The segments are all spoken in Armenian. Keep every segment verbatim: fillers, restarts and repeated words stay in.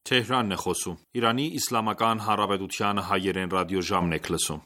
Թեհրանն է խոսում։ Իրանի Իսլամական Հանրապետության հայերեն ռադիոժամն եք լսում։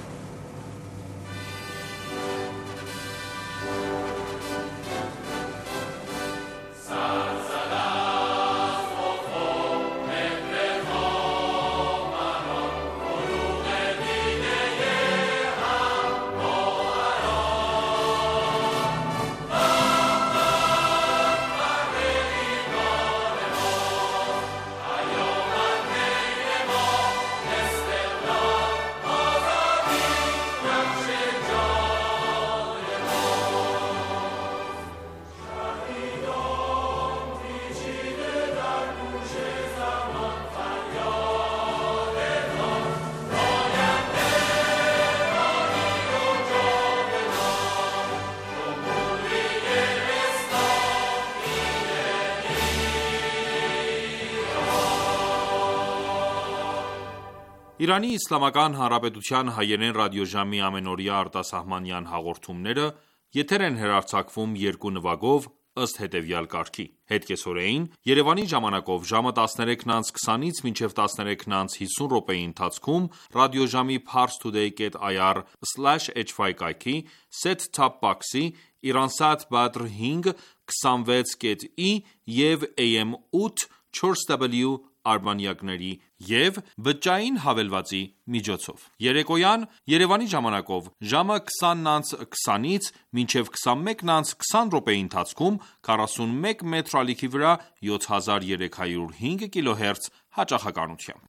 Իրանի Իսլամական Հանրապետության հայերեն ռադիոժամի ամենօրյա արտասահմանյան հաղորդումները եթեր են հեռարձակվում երկու նվագով ըստ հետևյալ կարգի. Հետկեսօրեին Երևանի ժամանակով ժամը տասներեքն անց քսանից մինչև տասներեքն անց հիսուն րոպեի ընթացքում ռադիոժամի parstoday dot i r slash h y կայքի set-top box-ի Iransat Badr հինգ քսանվեց կետ ի և A M ութ չորս W արբանյակների և բջջային հավելվածի միջոցով։ Երեկոյան Երևանի ժամանակով ժամը քսանն անց քսանից մինչև քսանմեկն անց քսան րոպեի ընթացքում քառասունմեկ մետր ալիքի վրա յոթ հազար երեք հարյուր հինգ կիլոհերց հաճախականությամբ։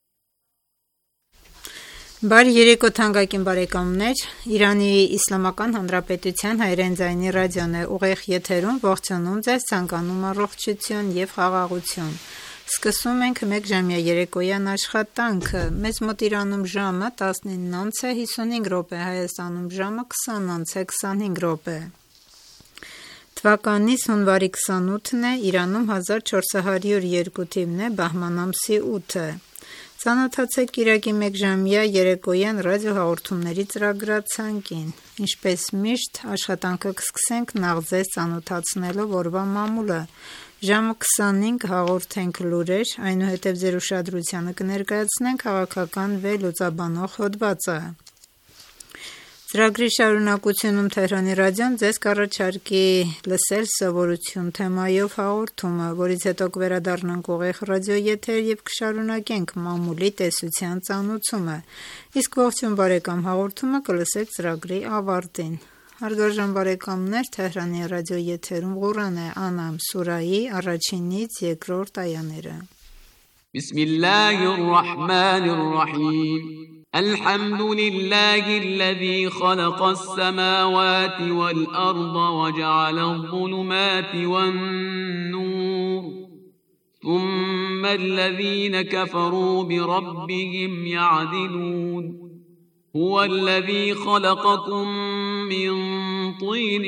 Բարի երեկո թանկագին բարեկամներ, Իրանի Իսլամական Հանրապետության հայերեն ձայնի ռադիոն է ուղիղ եթերում, ողջունում ձեզ, ցանկանում առողջություն և խաղաղություն։ Սկսում ենք մեկ ժամյա երեկոյան աշխատանքը։ Մեզ մոտ Իրանում ժամը տասնինն անց է հիսունհինգ րոպե, Հայաստանում ժամը քսան անց է քսանհինգ րոպե։ Թվականից հունվարի քսանութն է, Իրանում հազար չորս հարյուր երկու թիվն է, բահման ամսի ութը։ Ծանոթացեք կիրակի մեկ ժամյա երեկոյան ռադիոհաղորդումների ծրագրացանկին։ Ինչպես միշտ, աշխատանքը կսկսենք նախ ձեզ ծանոթացնելով օրվա մամուլը։ Ժամը քսանհինգ հաղորդենք լուրեր, այնուհետև ձեր ուշադրությանը կներկայացնենք քաղաքական վերլուծաբանող հոդվածը։ Ծրագրի շարունակությունում Թեհրանի ռադիոն ձեզ կառաջարկի լսել սովորություն թեմայով հաղորդումը, որից հետո կվերադառնանք ուղիղ ռադիոեթեր և կշարունակենք մամուլի տեսության ծանոթությունը, իսկ ողջույն բարեկամ հաղորդումը կլսեք ծրագրի ավարտին։ Հարգարժան բարեկամներ, Թեհրանի ռադիոեթերում Ղուրան է Անամ սուրայի առաջինից երկրորդ այաները։ Բիսմիլլահիր ռահմանիր ռահիմ الحمد لله الذي خلق السماوات والأرض وجعل الظلمات والنور ثم الذين كفروا بربهم يعدلون هو الذي خلقكم من طين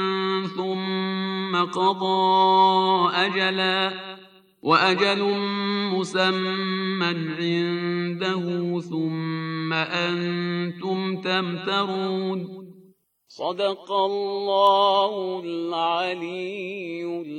ثم قضى أجلا وأجل مسمى عنده ثم أنتم تمترون صدق الله العلي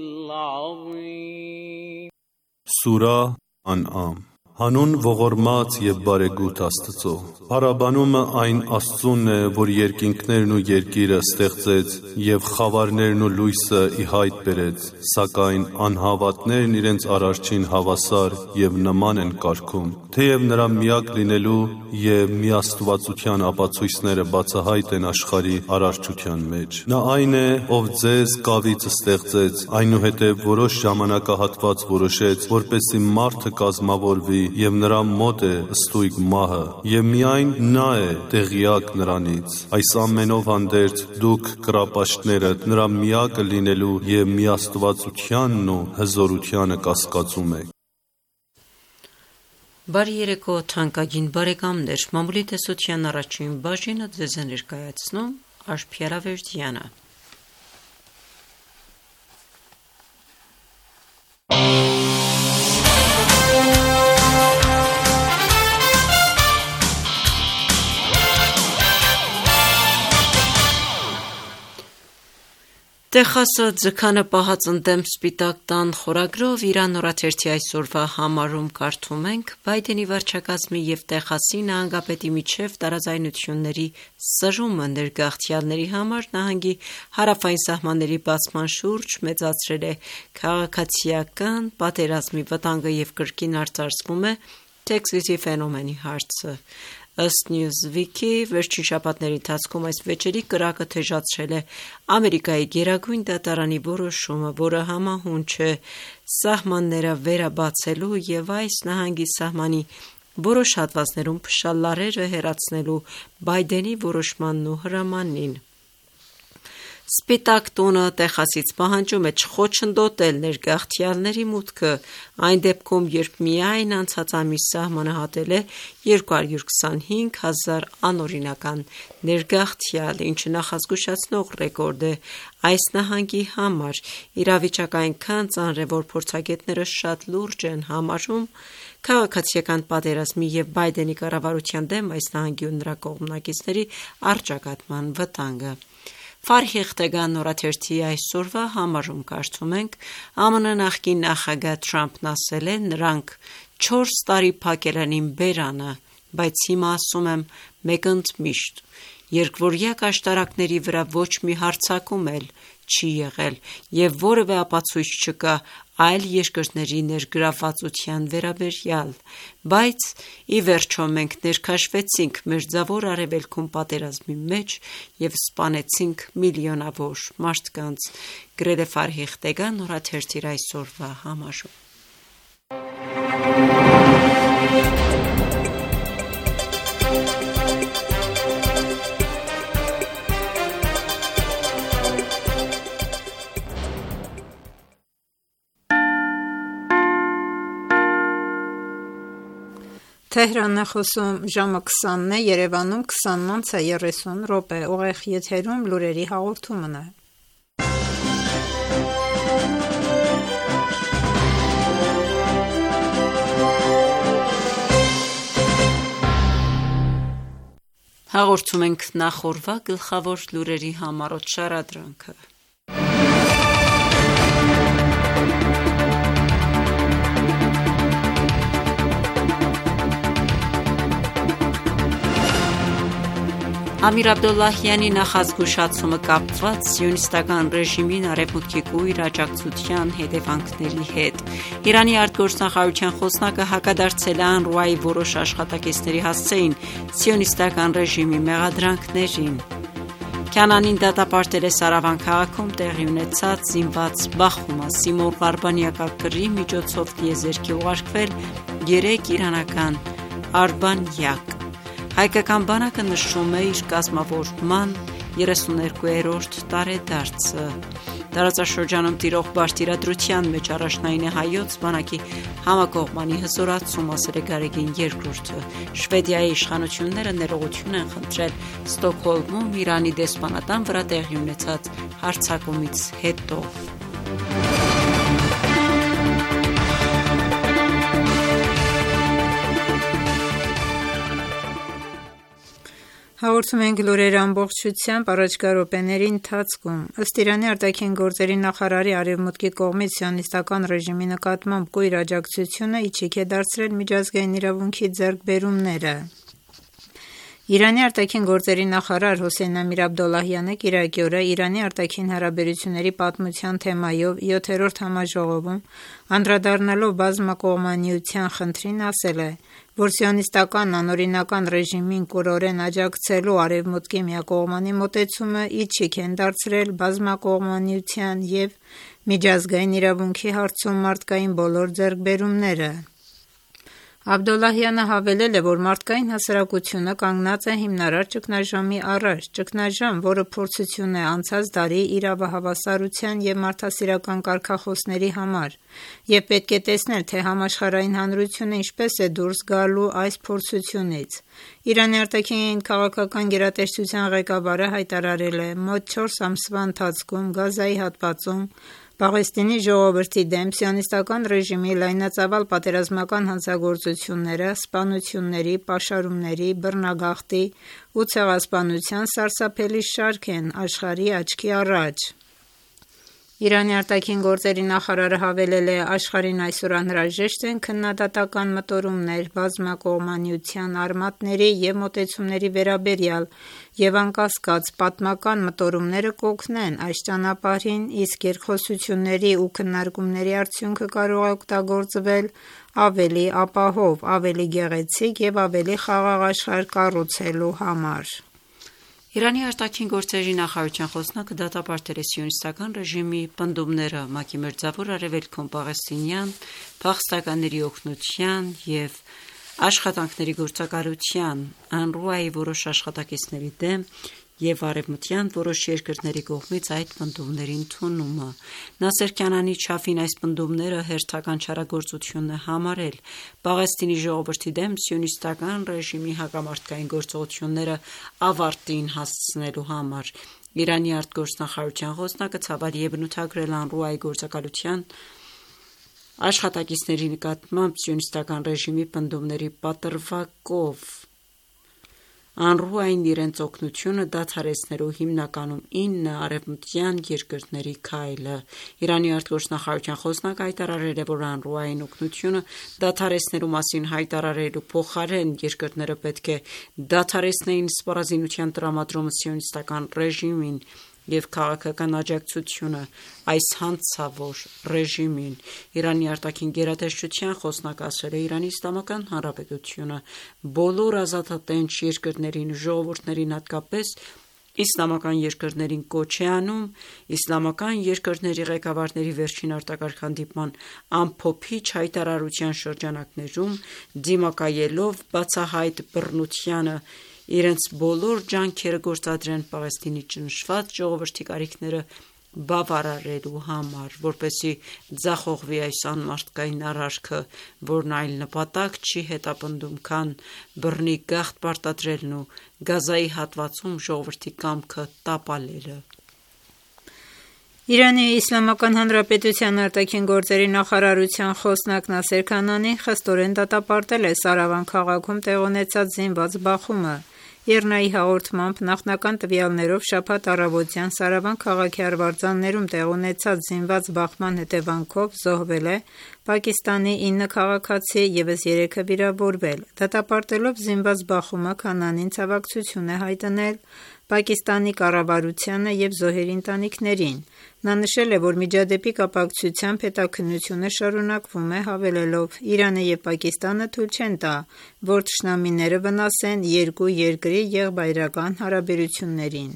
العظيم Սուրա Ան'ամ Հանուն ողորմած և բարեգութ Աստծո։ Փառաբանումը այն Աստծուն է, որ երկինքներն ու երկիրը ստեղծեց և խավարներն ու լույսը ի հայտ բերեց, սակայն անհավատներն իրենց Արարչին հավասար և նման են կարգում, թեև նրա միակ լինելու և միաստվածության ապացույցները բացահայտ են աշխարհի արարչության մեջ։ Նա այն է, ով ձեզ կավից ստեղծեց, այնուհետև որոշ ժամանակահատված որոշեց, որպեսզի մարդը կազմավորվի և նրա մոտ է ստույգ մահը, և միայն նա է տեղյակ նրանից։ Այս ամենով հանդերձ դուք կռապաշտները նրա միակը լինելու և միաստվածությանն ու հզորությանը կասկածում եք։ Բարի երեկո թանկագին բարեկամներ, մամուլի տեսության առաջին բաժինը ձեզ է ներկայացնում Աշխարհ Վերդյանը։ Տեխասը ձգանը պահած ընդդեմ սպիտակ տան խորագրով Իրան օրաթերթի այսօրվա համարում կարդում ենք. Բայդենի վարչակազմի և Տեխասի նահանգապետի միջև տարաձայնությունների սրումը ներգաղթյալների համար նահանգի հարավային սահմանների բացման շուրջ մեծացրել է քաղաքացիական պատերազմի վտանգը և կրկին արծարծվում է Թեքսասի ֆենոմենի հարցը։ Ըստ Newsweek-ի, վերջին շաբաթների ընթացքում այս վեճերի կրակը թեժացրել է Ամերիկայի գերագույն դատարանի որոշումը, որը համահունչ է սահմանները վերաբացելու և այս նահանգի սահմանի որոշ հատվածներում փշալարերը հեռացնելու Բայդենի որոշմանն ու հրամանին։ Սպիտակ տունը Տեխասից պահանջում է չխոչընդոտել ներգաղթյալների մուտքը այն դեպքում, երբ միայն անցած ամիս սահմանահատել է երկու հարյուր քսանհինգ հազար անօրինական ներգաղթյալ, ինչը նախազգուշացնող ռեկորդ է այս նահանգի համար։ Իրավիճակը այնքան ծանր է, որ փորձագետները շատ լուրջ են համարում քաղաքացիական պատերազմի և Բայդենի կառավարության դեմ այս նահանգի ու նրա կողմնակիցների առճակատման վտանգը։ Ֆարհիղտեգան օրաթերթի այսօրվա համարում կարդում ենք. ԱՄՆ նախկին նախագահ Թրամփն ասել է. նրանք չորս տարի փակել են իմ բերանը, բայց հիմա ասում եմ մեկ ընդմիշտ։ Երկվորյակ աշտարակների վրա ոչ մի հարձակում էլ չի եղել և որևէ ապացույց չկա այլ երկրների ներգրավվածության վերաբերյալ, բայց ի վերջո մենք ներքաշվեցինք Մերձավոր Արևելքում պատերազմի մեջ և սպանեցինք միլիոնավոր մարդկանց, գրել է Ֆարհիղտեգան օրաթերթի այսօրվա համարում։ Թեհրանն է խոսում ժամը քսանն է, Երևանում քսանն անց է երեսուն րոպե, ուղիղ եթերում լուրերի հաղորդումն է։ Հաղորդում ենք նախորդ գլխավոր լուրերի համառոտ շարադրանքը։ Ամիր Աբդոլլահյանի նախազգուշացումը կապված սիոնիստական ռեժիմին արևմուտքի կույր աջակցության հետևանքների հետ։ Իրանի արտգործնախարարության խոսնակը հակադարձել է ԱՆՌՈՒ-ի որոշ աշխատակիցների հասցեին սիոնիստական ռեժիմի մեղադրանքներին։ Քյանանին դատապարտել է Սարավան քաղաքում տեղի ունեցած զինված բախումը։ Սիմոն Ղարբանյակակրի միջոցով տիեզերքի ուղարկվել երեք իրանական արբանյակ։ Հայկական բանակը նշում է իր կազմավորման երեսուներկուերորդ տարեդարձը։ Տարածաշրջանում տիրող բարդ իրադրության մեջ առաջնային է հայոց բանակի համակողմանի հզորացում, ասել է Գարեգին երկրորդը։ Շվեդիայի իշխանությունները ներողություն են խնդրել Ստոկհոլմում Իրանի դեսպանատան վրա տեղի ունեցած հարձակումից հետո։ Հաղորդում ենք լուրերը ամբողջությամբ առաջկա րոպեների ընթացքում։ Ըստ Իրանի արտաքին գործերի նախարարի արևմուտքի կողմից սիոնիստական ռեժիմի նկատմամբ կույր աջակցությունը իջիկ է դարձրել միջազգային իրավունքի ձեռքբերումները։ Իրանի արտաքին գործերի նախարար Հոսեյն Ամիր Աբդոլլահյանը կիրակի օրը Իրանի արտաքին հարաբերությունների պատմության թեմայով յոթերորդ համաժողովում անդրադառնալով բազմակողմանիության խնդրին ասել է, որ սիոնիստական անօրինական ռեժիմին կուրորեն աջակցելու արևմուտքի միակողմանի մոտեցումը իջիկ են դարձրել բազմակողմանիության և միջազգային իրավունքի հարցում մարդկային բոլոր ձեռքբերումները։ Աբդոլլահյանը հավելել է, որ մարդկային հասարակությունը կանգնած է հիմնարար ճգնաժամի առաջ, ճգնաժամ, որը փորձություն է անցած դարի իրավահավասարության և մարդասիրական կարգախոսների համար, և պետք է տեսնել, թե համաշխարհային հանրությունը ինչպես է դուրս գալու այս փորձությունից։ Իրանի արտաքին քաղաքական գերատեսչության ղեկավարը հայտարարել է. «Մոտ չորս ամսվա ընթացքում Գազայի հատվածում Պաղեստինի ժողովրդի դեմ սիոնիստական ռեժիմի լայնածավալ պատերազմական հանցագործությունները, սպանությունների, պաշարումների, բռնագաղթի ու ցեղասպանության սարսափելի շարք են աշխարհի աչքի առաջ»։ Իրանի արտաքին գործերի նախարարը հավելել է. աշխարհին այսօր անհրաժեշտ են քննադատական մտորումներ բազմակողմանիության արմատների և մոտեցումների վերաբերյալ և անկասկած պատմական մտորումները կօգնեն այս ճանապարհին, իսկ երկխոսությունների ու քննարկումների արդյունքը կարող է օգտագործվել ավելի ապահով, ավելի գեղեցիկ և ավելի խաղաղ աշխարհ կառուցելու համար։ Իրանի արտաքին գործերի նախարարության խոսնակը դատապարտել է սիոնիստական ռեժիմի պնդումները ՄԱԿ-ի Մերձավոր Արևելքում պաղեստինյան փախստականների օգնության և աշխատանքների գործակալության ԱՆՌՈՒԱ-ի որոշ աշխատակիցների դեմ և արևմտյան որոշ երկրների կողմից այդ պնդումների ընդունումը։ Նասեր Քանանի չափին այս պնդումները հերթական չարագործություն է համարել Պաղեստինի ժողովրդի դեմ սիոնիստական ռեժիմի հակամարտկային գործողությունները ավարտին հասցնելու համար։ Իրանի արտգործնախարարության խոսնակը ցավալի է բնութագրել ԱՆՌՈՒԱ-ի գործակալության աշխատակիցների նկատմամբ սիոնիստական ռեժիմի պնդումների պատրվակով ԱՆՌՈՒԱ-ին իրենց օգնությունը դադարեցնելու հիմնականում ինը արևմտյան երկրների քայլը։ Իրանի արտգործնախարարության խոսնակը հայտարարել է, որ ԱՆՌՈՒԱ-ին օգնությունը դադարեցնելու մասին հայտարարելու փոխարեն երկրները պետք է դադարեցնեին սպառազինության տրամադրումը սիոնիստական ռեժիմին և քաղաքական աջակցությունը այս հանցավոր ռեժիմին։ Իրանի արտաքին գերատեսչության խոսնակը ասել է. «Իրանի Իսլամական Հանրապետությունը բոլոր ազատատենչ երկրներին ու ժողովուրդներին, հատկապես իսլամական երկրներին կոչ է անում իսլամական երկրների ղեկավարների վերջին արտակարգ հանդիպման ամփոփիչ հայտարարության շրջանակներում դիմակայելով բացահայտ բռնությանը իրենց բոլոր ջանքերը գործադրեն Պաղեստինի ճնշված ժողովրդի կարիքները բավարարելու համար, որպեսզի ձախողվի այս անմարդկային արարքը, որն այլ նպատակ չի հետապնդում, քան բռնի գաղթ պարտադրելն ու Գազայի հատվածում ժողովրդի կամքը տապալելը»։ Իրանի Իսլամական Հանրապետության արտաքին գործերի նախարարության խոսնակ Նասեր Քանանին խստորեն դատապարտել է Սարավան քաղաքում տեղի ունեցած զինված բախումը։ ԻՌՆԱ-ի հաղորդմամբ նախնական տվյալներով շաբաթ առավոտյան Սարավան քաղաքի արվարձաններում տեղի ունեցած զինված բախման հետևանքով զոհվել է Պակիստանի ինը քաղաքացի, ևս երեքը վիրավորվել։ Դատապարտելով զինված բախումը Քանանին ցավակցություն է հայտնել Պակիստանի կառավարությանը և զոհերի ընտանիքներին։ Նա նշել է, որ միջադեպի կապակցությամբ հետաքննությունը շարունակվում է, հավելելով. «Իրանը և Պակիստանը թույլ չեն տա, որ թշնամիները վնասեն երկու երկրի եղբայրական հարաբերություններին»։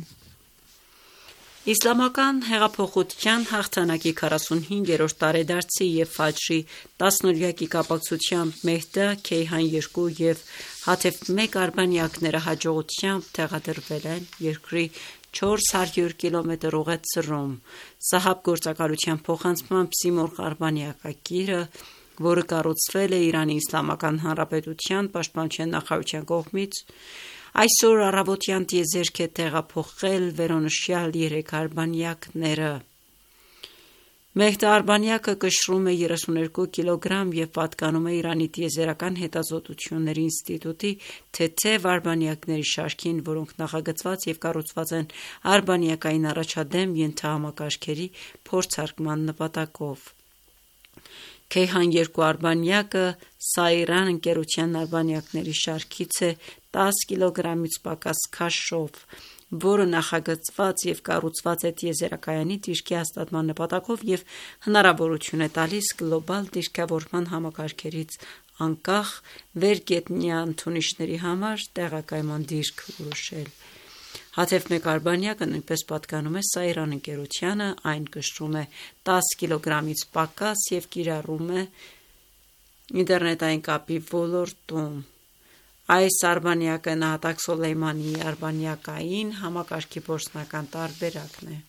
Իսլամական հեղափոխության հաղթանակի քառասունհինգերորդ տարեդարձի և Ֆաջրի տասնօրյակի կապակցությամբ Մեհդա, Քեյհան երկու և Հաթեֆ մեկ արբանյակները հաջողությամբ տեղադրվել են երկրի չորս հարյուր կիլոմետր ուղեծրում։ Սահաբ գործակալության փոխանցմամբ Սիմորղ արբանյակակիրը, որը կառուցվել է Իրանի Իսլամական Հանրապետության պաշտպանության նախարարության կողմից, այսօր առավոտյան տիեզերք է տեղափոխել վերոնշյալ երեք արբանյակները։ Մեհդա արբանյակը կշռում է երեսուններկու կիլոգրամ և պատկանում է Իրանի տիեզերական հետազոտությունների ինստիտուտի թեթև արբանյակների շարքին, որոնք նախագծված և կառուցված են արբանյակային առաջադեմ ենթահամակարգերի փորձարկման նպատակով։ Քեյհան երկու արբանյակը Սաիրան ընկերության արբանյակների շարքից է տաս կիլոգրամից պակաս քաշով, որը նախագծված և կառուցված է տիեզերակայանի դիրքի հաստատման նպատակով և հնարավորություն է տալիս գլոբալ դիրքավորման համակարգերից անկախ վերգետնյա ընդունիչների համար տեղակայման դիրք որոշել։ Հաթեֆ մեկ արբանյակը նույնպես պատկանում է Սաիրան ընկերությանը, այն կշռում է տաս կիլոգրամից պակաս և կիրառում է ինտերնետային կապի ոլորտում։ Այս արբանյակը նահատակ Սոլեյմանիի արբանյակային համակարգի փորձնական տարբերակն է։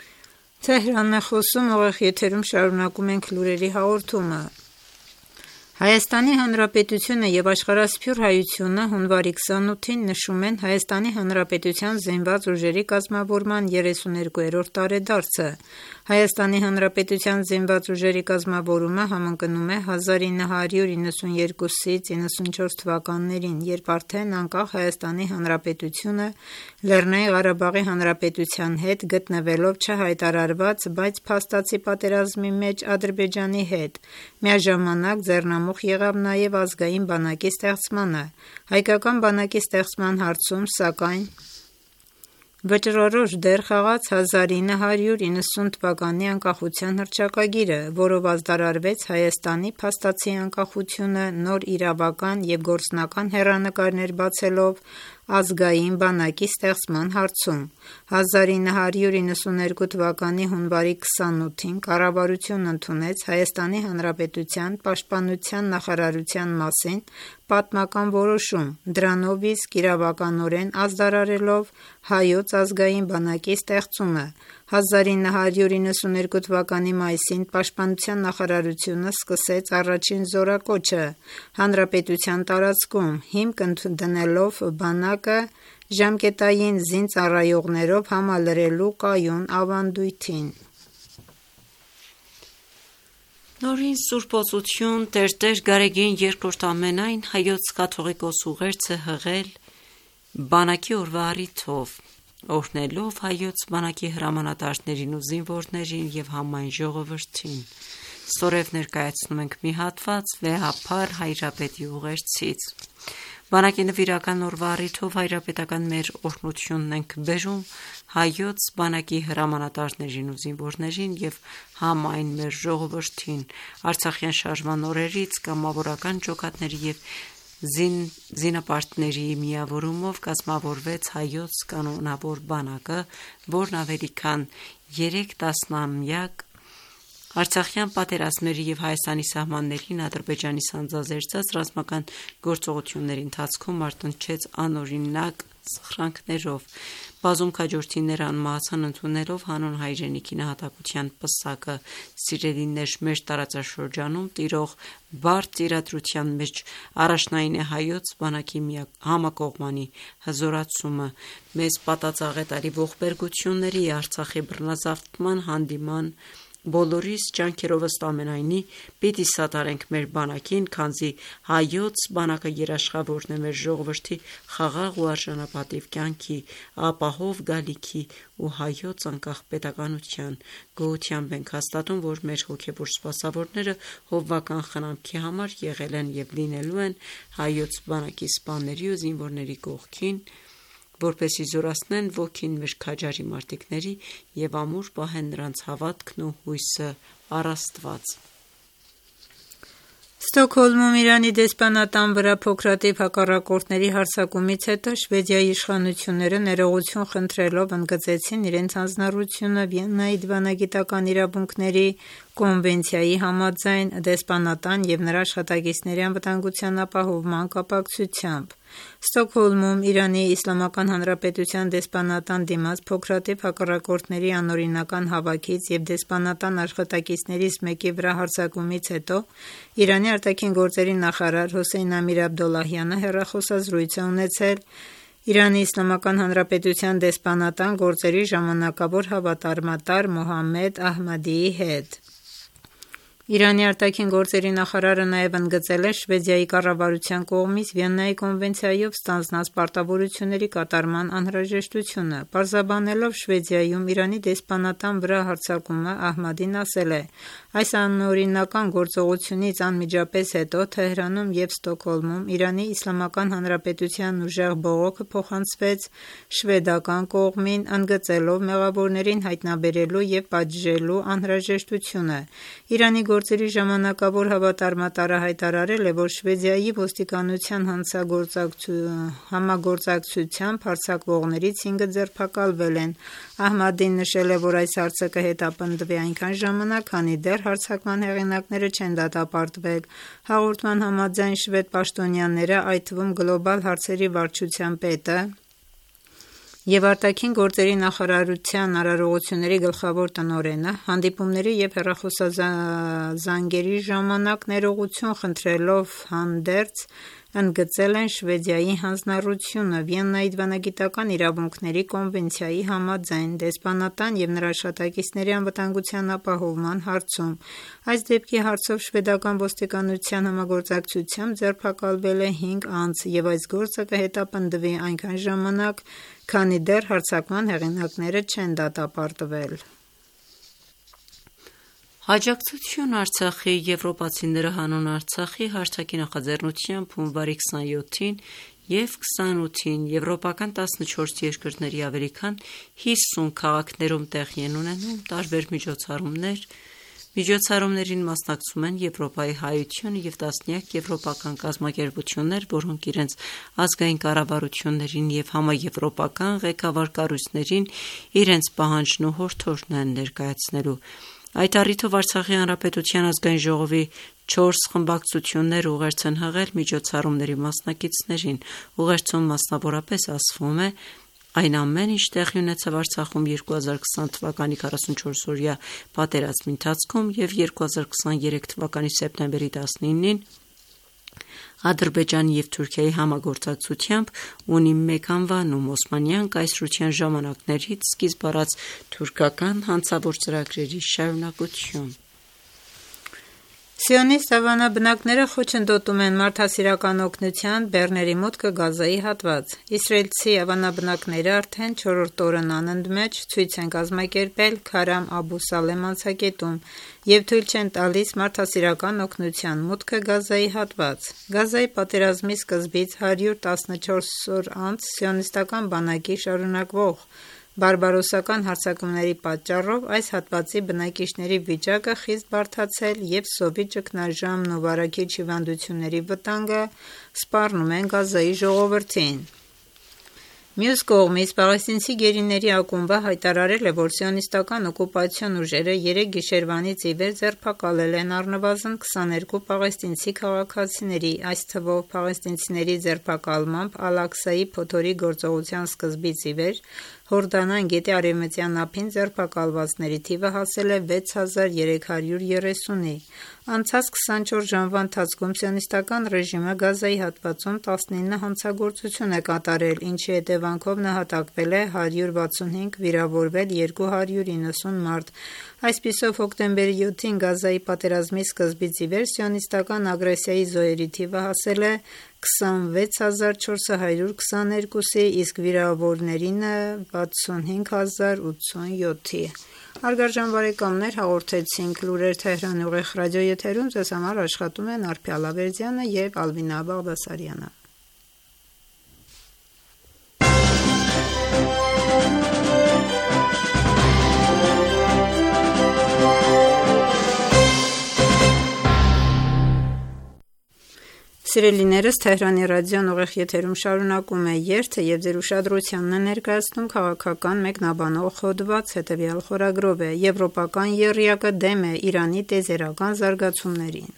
Թեհրանն է խոսում, ուղիղ եթերում շարունակում ենք լուրերի հաղորդումը։ Հայաստանի Հանրապետությունը եւ աշխարհասփյուռ հայությունը հունվարի քսանութին նշում են Հայաստանի Հանրապետության զինված ուժերի կազմավորման երեսուներկուերորդ տարեդարձը։ Հայաստանի Հանրապետության զինված ուժերի կազմավորումը համընկնում է հազար ինը հարյուր իննսունյերկուսից իննսունչորս թվականներին, երբ արդեն անկախ Հայաստանի Հանրապետությունը Լեռնային Ղարաբաղի Հանրապետության հետ գտնվելով չհայտարարված, բայց փաստացի պատերազմի մեջ Ադրբեջանի հետ, միաժամանակ ձեռնամուխ եղավ նաև ազգային բանակի ստեղծմանը։ Հայկական բանակի ստեղծման հարցում, սակայն, վճռորոշ դեր խաղաց հազար ինը հարյուր իննսուն թվականի անկախության հռչակագիրը, որով ազդարարվեց Հայաստանի փաստացի անկախությունը, նոր իրավական և գործնական հեռանկարներ բացելով ազգային բանակի ստեղծման հարցում։ հազար ինը հարյուր իննսուներկու թվականի հունվարի քսանութին կառավարությունն ընդունեց Հայաստանի Հանրապետության Պաշտպանության նախարարության մասին պատմական որոշում, դրանով իսկ իրավականորեն ազդարարելով Հայոց ազգային բանակի ստեղծումը։ հազար ինը հարյուր իննսուներկու թվականի մայիսին Պաշտպանության նախարարությունը սկսեց առաջին զորակոչը հանրապետության տարածքում, հիմք դնելով բանակը ժամկետային զինծառայողներով համալրելու կայուն ավանդույթին։ Նորին Սուրբ Օծություն Տեր-Տեր Գարեգին երկրորդ ամենայն հայոց կաթողիկոս ուղերձը հղել բանակի օրվա առիթով, օրհնելով հայոց բանակի հրամանատարներին ու զինվորներին և համայն ժողովրդին։ Ստորև ներկայացնում ենք մի հատված վեհափառ Հայրապետի ուղերձից։ Բանակի նվիրական օրվա առիթով հայրապետական մեր օրհնությունն ենք բերում հայոց բանակի հրամանատարներին ու զինվորներին և համայն մեր ժողովրդին։ Արցախյան շարժման օրերից կամավորական ջոկատների և զին, զինապարտների միավորումով կազմավորվեց հայոց կանոնավոր բանակը, որն ավելի քան երեք տասնամյակ Արցախյան պատերազմների և Հայաստանի սահմաններին Ադրբեջանի սանձազերծած ռազմական գործողությունների ընթացքում մարտնչեց անօրինակ սխրանքներով։ Բազում քաջորդիներ անմահացան ընդունելով հանուն հայրենիքի նահատակության պսակը։ Սիրելիներ, մեր տարածաշրջանում տիրող բարդ իրադրության մեջ առաջնային է հայոց բանակի համակողմանի հզորացումը։ Մեզ պատածաղետարի ողբերգությունների, Արցախի բռնազավթման հանդիման բոլորիս ջանքերով ըստ ամենայնի պիտի սատարենք մեր բանակին, քանզի հայոց բանակը երաշխավորն է մեր ժողովրդի խաղաղ ու արժանապատիվ կյանքի, ապահով գալիքի ու հայոց անկախ պետականության։ Գոհությամբ ենք հաստատում, որ մեր հոգևոր սպասավորները հովվական խնամքի համար եղել են և լինելու են հայոց բանակի սպաների ու զինվորների կողքին, որպեսզի զորացնեն ոգին մեր քաջարի մարտիկների և ամուր պահեն նրանց հավատքն ու հույսը առ Աստված։ Ստոկհոլմում Իրանի դեսպանատան վրա փոքրաթիվ հակառակորդների հարձակումից հետո Շվեդիայի իշխանությունները ներողություն խնդրելով ընդգծեցին իրենց հանձնառությունը Վիեննայի դիվանագիտական իրավունքների կոնվենցիայի համաձայն դեսպանատան և նրա աշխատակիցների անվտանգության ապահովման կապակցությամբ։ Ստոկհոլմում Իրանի Իսլամական Հանրապետության դեսպանատան դիմաց փոքրաթիվ հակառակորդների անօրինական հավաքից և դեսպանատան աշխատակիցներից մեկի վրա հարձակումից հետո Իրանի արտաքին գործերի նախարար Հոսեյն Ամիր Աբդոլլահյանը հեռախոսազրույց է ունեցել Իրանի Իսլամական Հանրապետության դեսպանատան գործերի ժամանակավոր հավատարմատար Մոհամմեդ Ահմադիի հետ։ Իրանի արտաքին գործերի նախարարը նաև ընդգծել է Շվեդիայի կառավարության կողմից Վիեննայի կոնվենցիայով ստանձնած պարտավորությունների կատարման անհրաժեշտությունը։ Պարզաբանելով Շվեդիայում Իրանի դեսպանատան վրա հարձակումը, Ահմադին ասել է. «Այս անօրինական գործողությունից անմիջապես հետո Թեհրանում և Ստոկհոլմում Իրանի Իսլամական Հանրապետության ուժեղ բողոքը փոխանցվեց շվեդական կողմին, ընդգծելով մեղավորներին հայտնաբերելու և պատժելու անհրաժեշտությունը։ Իրանի գործերի ժամանակավոր հավատարմատարը հայտարարել է, որ Շվեդիայի ոստիկանության համագործակցությամբ հարձակվողներից հինգը ձերբակալվել են։ Ահմադին նշել է, որ այս հարցը կհետապնդվի այնքան ժամանակ, քանի դեռ հարձակման հեղինակները չեն դատապարտվել։ Հաղորդման համաձայն շվեդ պաշտոնյաները, այդ թվում գլոբալ հարցերի վարչության պետը Եվ արտաքին գործերի նախարարության արարողությունների գլխավոր տնօրենը հանդիպումների եւ հեռախոսազանգերի ժամանակ ներողություն խնդրելով հանդերձ ընդգծել են Շվեդիայի հանձնառությունը Վիեննայի դիվանագիտական իրավունքների կոնվենցիայի համաձայն դեսպանատան եւ նրա աշխատակիցների անվտանգության ապահովման հարցում։ Այս դեպքի հարցով շվեդական ոստիկանության համագործակցությամբ ձերբակալվել է հինգ անձ եւ այս գործը կհետապնդվի այնքան ժամանակ, քանի դեռ հարձակման հեղինակները չեն դատապարտվել։ Աջակցություն Արցախի Եվրոպացիները հանուն Արցախի հարթակի նախաձեռնությամբ հունվարի քսանյոթին եւ քսանութին եվրոպական տասնչորս երկրների ավելի քան հիսուն քաղաքներում տեղի են ունենում տարբեր միջոցառումներ։ Միջոցառումներին մասնակցում են Եվրոպայի հայությունը եւ տասնյակ եվրոպական կազմակերպություններ, որոնք իրենց ազգային կառավարություններին եւ համաեվրոպական ղեկավար կառույցներին իրենց պահանջն ու հորդորն են ներկայացնելու։ Այդ առիթով Արցախի Հանրապետության ազգային ժողովի չորս խմբակցություններ ուղերձ են հղել միջոցառումների մասնակիցներին։ Ուղերձում մասնավորապես ասվում է այն ամեն ինչ տեղի ունեցավ Արցախում երկու հազար քսան թվականի քառասունչորսօրյա պատերազմի ընթացքում եւ երկու հազար քսաներեք թվականի սեպտեմբերի տասնինին Ադրբեջանի եւ Թուրքիայի համագործակցությամբ ունի մեկ անվանում Օսմանյան կայսրության ժամանակներից սկիզբ առած թուրքական հանցավոր ծրագրերի շարունակություն։ Սիոնիստ ավանաբնակները խոչընդոտում են մարդասիրական օգնության բեռների մուտքը Գազայի հատված։ Իսրայելցի ավանաբնակները արդեն չորրորդ օրն անընդմեջ ցույց են կազմակերպել Քարամ Աբու Սալեմ անցակետում եւ թույլ չեն տալիս մարդասիրական օգնության մուտքը Գազայի հատված։ Գազայի պատերազմի սկզբից հարյուր տասնչորս օր անց սիոնիստական բանակի շարունակվող բարբարոսական հարձակումների պատճառով այս հատվածի բնակիչների վիճակը խիստ բարդացել եւ սովի ճգնաժամն ու վարակիչ հիվանդությունների վտանգը սպառնում են Գազայի ժողովրդին։ Մյուս կողմից պաղեստինցի գերիների ակումբը հայտարարել է, որ սիոնիստական օկուպացիոն ուժերը երեք գիշերվանից ի վեր ձերբակալել են առնվազն քսաներկու պաղեստինցի քաղաքացիների, այս թվով պաղեստինցիների ձերբակալմամբ Ալ-Ակսայի փոթորի գործողության սկզբից ի վեր Հորդանան գետի արևմտյան ափին ձերբակալվածների թիվը հասել է վեց հազար երեք հարյուր երեսունի։ Անցած քսանչորս ժամվա ընթացքում սիոնիստական ռեժիմը Գազայի հատվածում տասնինը հանցագործություն է կատարել, ինչի հետևանքով նահատակվել է հարյուր վաթսունհինգ, վիրավորվել երկու հարյուր իննսուն մարդ։ Այսպիսով հոկտեմբերի յոթին Գազայի պատերազմի սկզբից ի վեր սիոնիստական ագրեսիայի զոհերի թիվը հասել է քսանվեց հազար չորս հարյուր քսաներկուսի, իսկ վիրավորներինը վաթսունհինգ հազար ութսունյոթի։ Հարգարժան բարեկամներ, հաղորդեցինք լուրեր Թեհրանի ուղիղ ռադիոեթերում, ձեզ համար աշխատում են Արփիա Լավերդյանը եւ Ալվինա Բաղդասարյանը։ Սիրելիներս, Թեհրանի ռադիոն ուղիղ եթերում շարունակում է երթը եւ ձեր ուշադրությանն է ներկայացնում քաղաքական մեկնաբանող հոդված, հետեւյալ խորագրով է. Եվրոպական եռյակը դեմ է Իրանի տիեզերական զարգացումներին։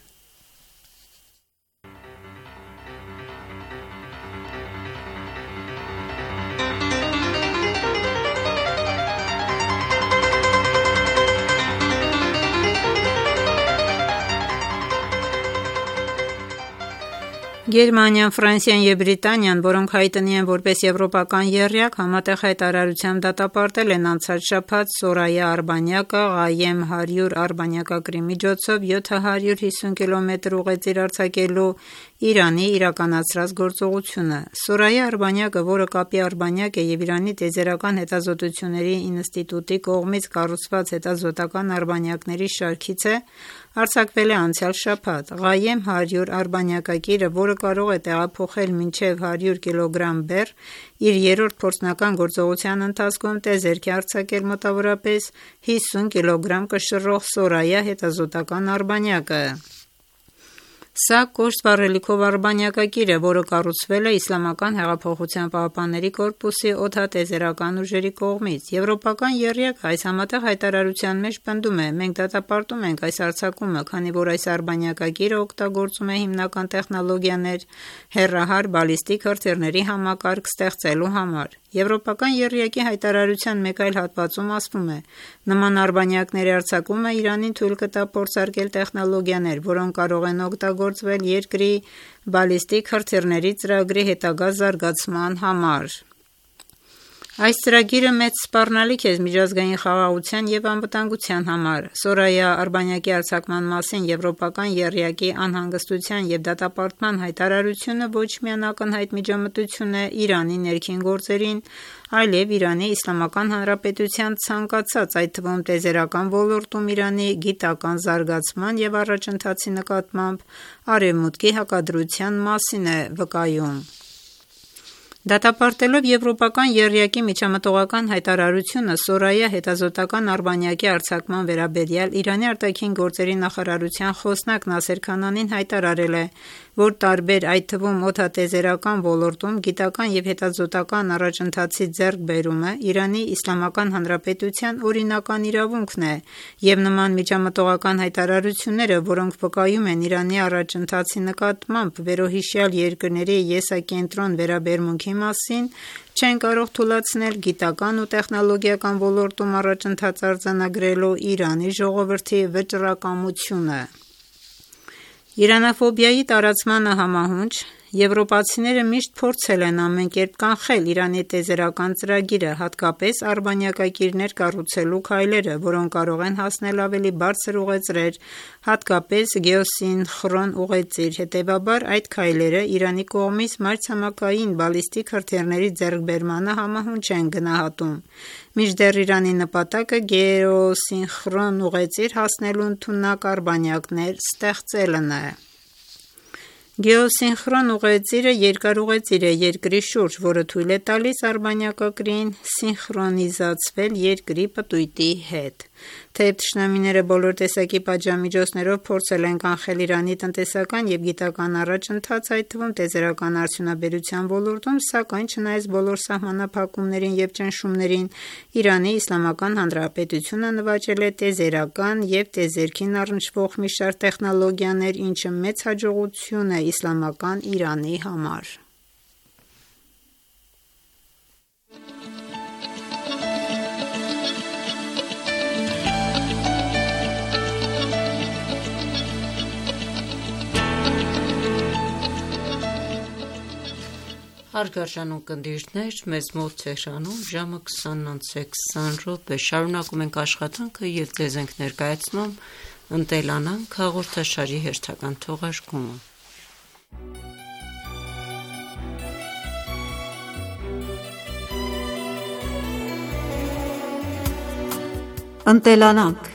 Գերմանիան, Ֆրանսիան եւ Բրիտանիան, որոնք հայտնի են որպես եվրոպական եռյակ, համատեղ հայտարարությամբ դատապարտել են անցած շաբաթ Սորայա արբանյակը Ղայեմ հարյուր արբանյակակրի միջոցով յոթ հարյուր հիսուն կիլոմետր ուղեծիր արձակելու Իրանի իրականացրած գործողությունը։ Սորայա արբանյակը, որը կապի արբանյակ է եւ Իրանի տիեզերական հետազոտությունների ինստիտուտի կողմից կառուցված հետազոտական արբանյակների շարքից է, արձակվել է անցյալ շաբաթ։ Ղայեմ հարյուր արբանյակակիրը, որը կարող է տեղափոխել մինչև հարյուր կիլոգրամ բեռ, իր երրորդ փորձնական գործողության ընթացքում տիեզերք է արձակել մոտավորապես հիսուն կիլոգրամ կշռող Սորայա հետազոտական արբանյակը։ Սա կոշտ վառելիքով արբանյակագիր է, որը կառուցվել է Իսլամական հեղափոխության պահապանների կորպուսի օդատիեզերական ուժերի կողմից։ Եվրոպական եռյակը այս համատեղ հայտարարության մեջ պնդում է. «Մենք դատապարտում ենք այս արձակումը, քանի որ այս արբանյակագիրը օգտագործում է հիմնական տեխնոլոգիաներ հեռահար բալիստիկ հրթիռների համակարգ ստեղծելու համար»։ Եվրոպական եռյակի հայտարարության մեկ այլ հատվածում ասվում է. «Նման արբանյակների արձակումը Իրանին թույլ կտա փորձարկել տեխնոլոգիաներ, որոնք կարող են օգտագործվել երկրի բալիստիկ հրթիռների ծրագրի հետագա զարգացման համար»։ Այս ծրագիրը մեծ սպառնալիք է միջազգային խաղաղության և անվտանգության համար։ Սորայա արբանյակի արձակման մասին Եվրոպական եռյակի անհանգստության և դատապարտման հայտարարությունը ոչ միայն ակնհայտ միջամտություն է Իրանի ներքին գործերին, այլև Իրանի Իսլամական Հանրապետության ցանկացած, այդ թվում տիեզերական ոլորտում Իրանի գիտական զարգացման և առաջընթացի նկատմամբ Արևմուտքի հակադրության մասին է վկայում։ Դատապարտելով Եվրոպական եռյակի միջամտողական հայտարարությունը, Սորայա հետազոտական արբանյակի արձակման վերաբերյալ Իրանի արտաքին գործերի նախարարության խոսնակ Նասեր Քանանին հայտարարել է, որ տարբեր, այդ թվում օդատիեզերական ոլորտում գիտական և հետազոտական առաջընթացի ձեռքբերումը Իրանի Իսլամական Հանրապետության օրինական իրավունքն է, և նման միջամտողական հայտարարությունները, որոնք վկայում են Իրանի առաջընթացի նկատմամբ վերոհիշյալ երկրների եսակենտրոն վերաբերմունքի մասին, չեն կարող թուլացնել գիտական ու տեխնոլոգիական ոլորտում առաջընթաց արձանագրելու Իրանի ժողովրդի վճռակամությունը։ Իրանաֆոբիայի տարածմանը համահունչ եվրոպացիները միշտ փորձել են ամեն կերպ կանխել Իրանի տիեզերական ծրագիրը, հատկապես արբանյակակիրներ կառուցելու քայլերը, որոնք կարող են հասնել ավելի բարձր ուղեծրեր, հատկապես գեոսինխրոն ուղեծիր։ Հետևաբար, այդ քայլերը Իրանի կողմից մայրցամաքային բալիստիկ հրթիռների ձեռքբերմանը համահունչ են գնահատում։ Մինչդեռ Իրանի նպատակը գեոսինխրոն ուղեծիր հասնելու ընդունակ արբանյակներ ստեղծելն է։ Գեոսինխրոն ուղեծիրը երկար ուղեծիր է երկրի շուրջ, որը թույլ է տալիս արբանյակակրին սինխրոնիզացվել երկրի պտույտի հետ։ Թեև թշնամիները բոլոր տեսակի պատժամիջոցներով փորձել են կանխել Իրանի տնտեսական և գիտական առաջընթացը, այդ թվում տիեզերական արդյունաբերության ոլորտում, սակայն չնայած բոլոր սահմանափակումներին և ճնշումներին, Իրանի Իսլամական Հանրապետությունը նվաճել է տիեզերական և տիեզերքին առնչվող մի շարք տեխնոլոգիաներ, ինչը մեծ հաջողություն է իսլամական Իրանի համար։ Հարգարժան ունկնդիրներ, մեզ մոտ Թեհրանում ժամը քսանն անց է քսան րոպե, շարունակում ենք աշխատանքը և ձեզ ենք ներկայացնում «Ընտելանանք» հաղորդաշարի հերթական թողարկումը։ Ընտելանանք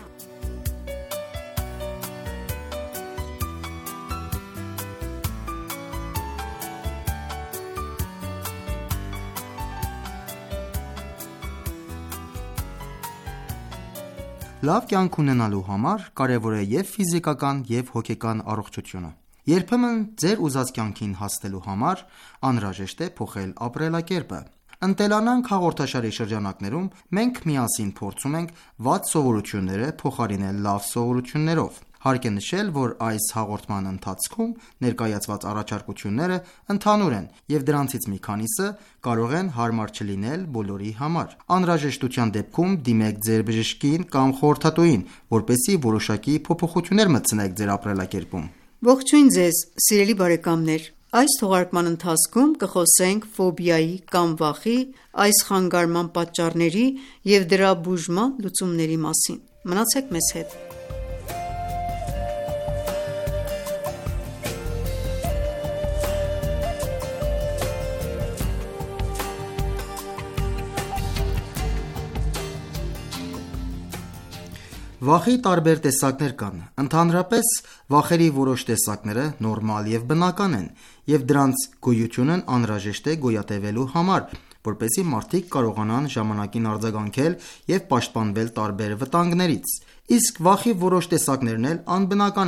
Լավ կյանք ունենալու համար կարևոր է և ֆիզիկական, և հոգեկան առողջությունը։ Երբեմն ձեր ուզած կյանքին հասնելու համար անհրաժեշտ է փոխել ապրելակերպը։ «Ընտելանանք» հաղորդաշարի շրջանակներում մենք միասին փորձում ենք վատ սովորությունները փոխարինել լավ սովորություններով։ Հարկ է նշել, որ այս հաղորդման ընթացքում ներկայացված առաջարկությունները ընդհանուր են, և դրանցից մի քանիսը կարող են հարմար չլինել բոլորի համար։ Անհրաժեշտության դեպքում դիմեք ձեր բժշկին կամ խորհրդատուին, որպեսզի որոշակի փոփոխություններ մտցնեք ձեր ապրելակերպում։ Ողջույն ձեզ, սիրելի բարեկամներ։ Այս թողարկման ընթացքում կխոսենք ֆոբիայի կամ վախի, այս խանգարման պատճառների և դրա բուժման լուծումների մասին։ Մնացեք մեզ հետ։ Վախի տարբեր տեսակներ կան։ Ընդհանրապես, վախերի որոշ տեսակները նորմալ և բնական են, և դրանց գոյությունն անհրաժեշտ է գոյատևելու համար, որպեսզի մարդիկ կարողանան ժամանակին արձագանքել և պաշտպանվել տարբեր վտանգներից։ Իսկ վախի որոշ տեսակներն էլ անբնական են,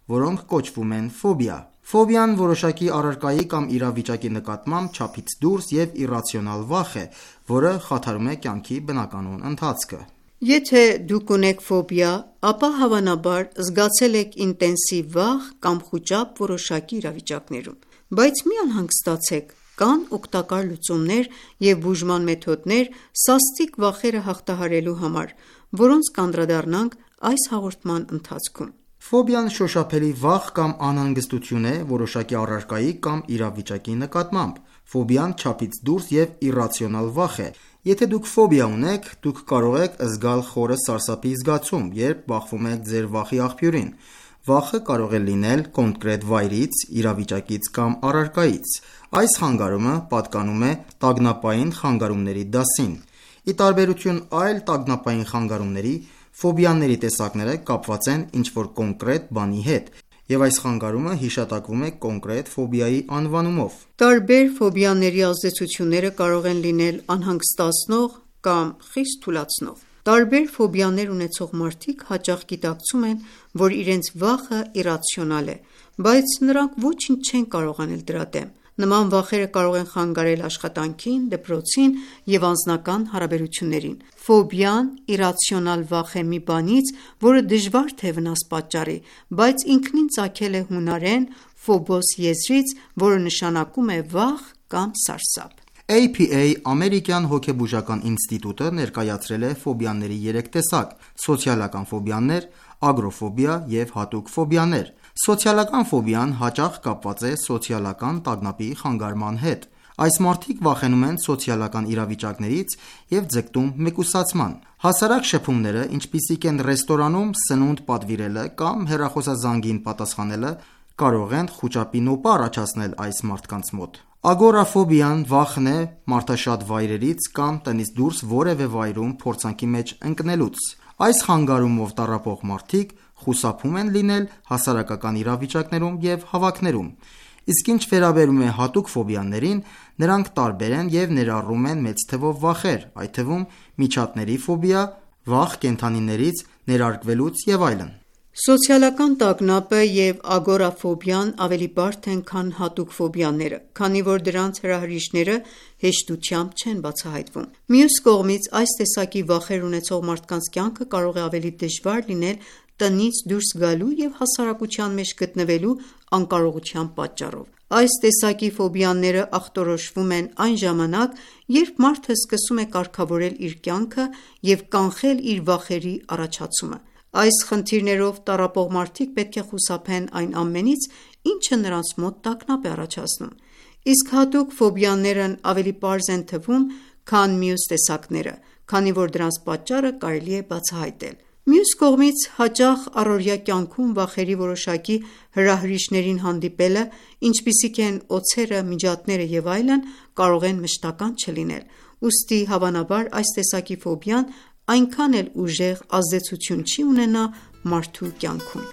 որոնք կոչվում են ֆոբիա։ Ֆոբիան որոշակի առարկայի կամ իրավիճակի նկատմամբ չափից դուրս և իռացիոնալ վախ է, որը խաթարում է կյանքի բնականոն ընթացքը։ Եթե դուք ունեք ֆոբիա, ապա հավանաբար զգացել եք ինտենսիվ վախ կամ խուճապ որոշակի իրավիճակներում։ Բայց մի անհանգստացեք, կան օգտակար լուծումներ և բուժման մեթոդներ սաստիկ վախերը հաղթահարելու համար, որոնց կանդրադառնանք այս հաղորդման ընթացքում։ Ֆոբիան շոշափելի վախ կամ անհանգստություն է որոշակի առարկայի կամ իրավիճակի նկատմամբ։ Ֆոբիան չափից դուրս և իռացիոնալ վախ է։ Եթե դուք ֆոբիա ունեք, դուք կարող եք զգալ խորը սարսափի զգացում, երբ բախվում եք ձեր վախի աղբյուրին։ Վախը կարող է լինել կոնկրետ վայրից, իրավիճակից կամ առարկայից։ Այս խանգարումը պատկանում է տագնապային խանգարումների դասին։ Ի տարբերություն այլ տագնապային խանգարումների, ֆոբիաների տեսակները կապված են ինչ-որ կոնկրետ բանի հետ, և այս խանգարումը հիշատակվում է կոնկրետ ֆոբիայի անվանումով։ Տարբեր ֆոբիաների ազդեցությունները կարող են լինել անհանգստացնող կամ խիստ թուլացնող։ Տարբեր ֆոբիաներ ունեցող մարդիկ հաճախ գիտակցում են, որ իրենց վախը իռացիոնալ է, բայց նրանք ոչինչ չեն կարող անել դրա դեմ։ Նման վախերը կարող են խանգարել աշխատանքին, դպրոցին և անձնական հարաբերություններին։ Ֆոբիան իռացիոնալ վախ է մի բանից, որը դժվար թե վնաս պատճառի, բայց ինքնին ծագել է հունարեն «phobos» եզրից, որը նշանակում է վախ կամ սարսափ։ A P A ամերիկյան հոգեբուժական ինստիտուտը ներկայացրել է ֆոբիաների երեք տեսակ՝ սոցիալական ֆոբիաներ, ագրոֆոբիա և հատուկ ֆոբիաներ։ Սոցիալական ֆոբիան հաճախ կապված է սոցիալական տագնապի խանգարման հետ։ Այս մարդիկ վախենում են սոցիալական իրավիճակներից և ձգտում մեկուսացման։ Հասարակ շփումները, ինչպիսիք են ռեստորանում սնունդ պատվիրելը կամ հեռախոսազանգին պատասխանելը, կարող են խուճապի նոպա առաջացնել այս մարդկանց մոտ։ Ագորաֆոբիան վախն է մարդաշատ վայրերից կամ տնից դուրս որևէ վայրում փորձանքի մեջ ընկնելուց։ Այս խանգարումով տառապող մարդիկ խուսափում են լինել հասարակական իրավիճակներում և հավաքներում։ Իսկ ինչ վերաբերում է հատուկ ֆոբիաներին, նրանք տարբեր են և ներառում են մեծ թվով վախեր, այդ թվում միջատների ֆոբիա, վախ կենդանիներից ներարկվելուց և այլն։ Սոցիալական տագնապը և ագորաֆոբիան ավելի բարդ են, քան հատուկ ֆոբիաները, քանի որ դրանց հրահրիչները հեշտությամբ չեն բացահայտվում։ Մյուս կողմից, այս տեսակի վախեր ունեցող մարդկանց կյանքը կարող է ավելի դժվար լինել տնից դուրս գալու և հասարակության մեջ գտնվելու անկարողության պատճառով։ Այս տեսակի ֆոբիաները ախտորոշվում են այն ժամանակ, երբ մարդը սկսում է կարգավորել իր կյանքը և կանխել իր վախերի առաջացումը։ Այս խնդիրներով տառապող մարդիկ պետք է խուսափեն այն ամենից, ինչը նրանց մոտ տագնապ է առաջացնում։ Իսկ հատուկ ֆոբիաներն ավելի պարզ են թվում, քան մյուս տեսակները, քանի որ դրանց պատճառը կարելի է բացահայտել։ Մյուս կողմից, հաճախ առօրյա կյանքում վախերի որոշակի հրահրիչներին հանդիպելը, ինչպիսիք են օձերը, միջատները և այլն, կարող են մշտական չլինել։ Ուստի հավանաբար այս տեսակի ֆոբիան այնքան էլ ուժեղ ազդեցություն չի ունենա մարդու կյանքում։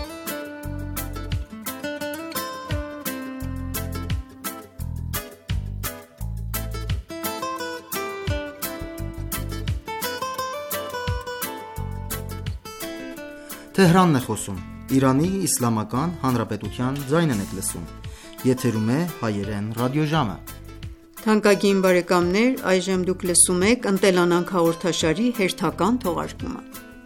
Թեհրանն է խոսում։ Իրանի Իսլամական Հանրապետության ձայնն եք լսում։ Եթերում է հայերեն ռադիոժամը։ Թանկագին բարեկամներ, այժմ դուք լսում եք «Ընտելանանք» հաղորդաշարի հերթական թողարկումը։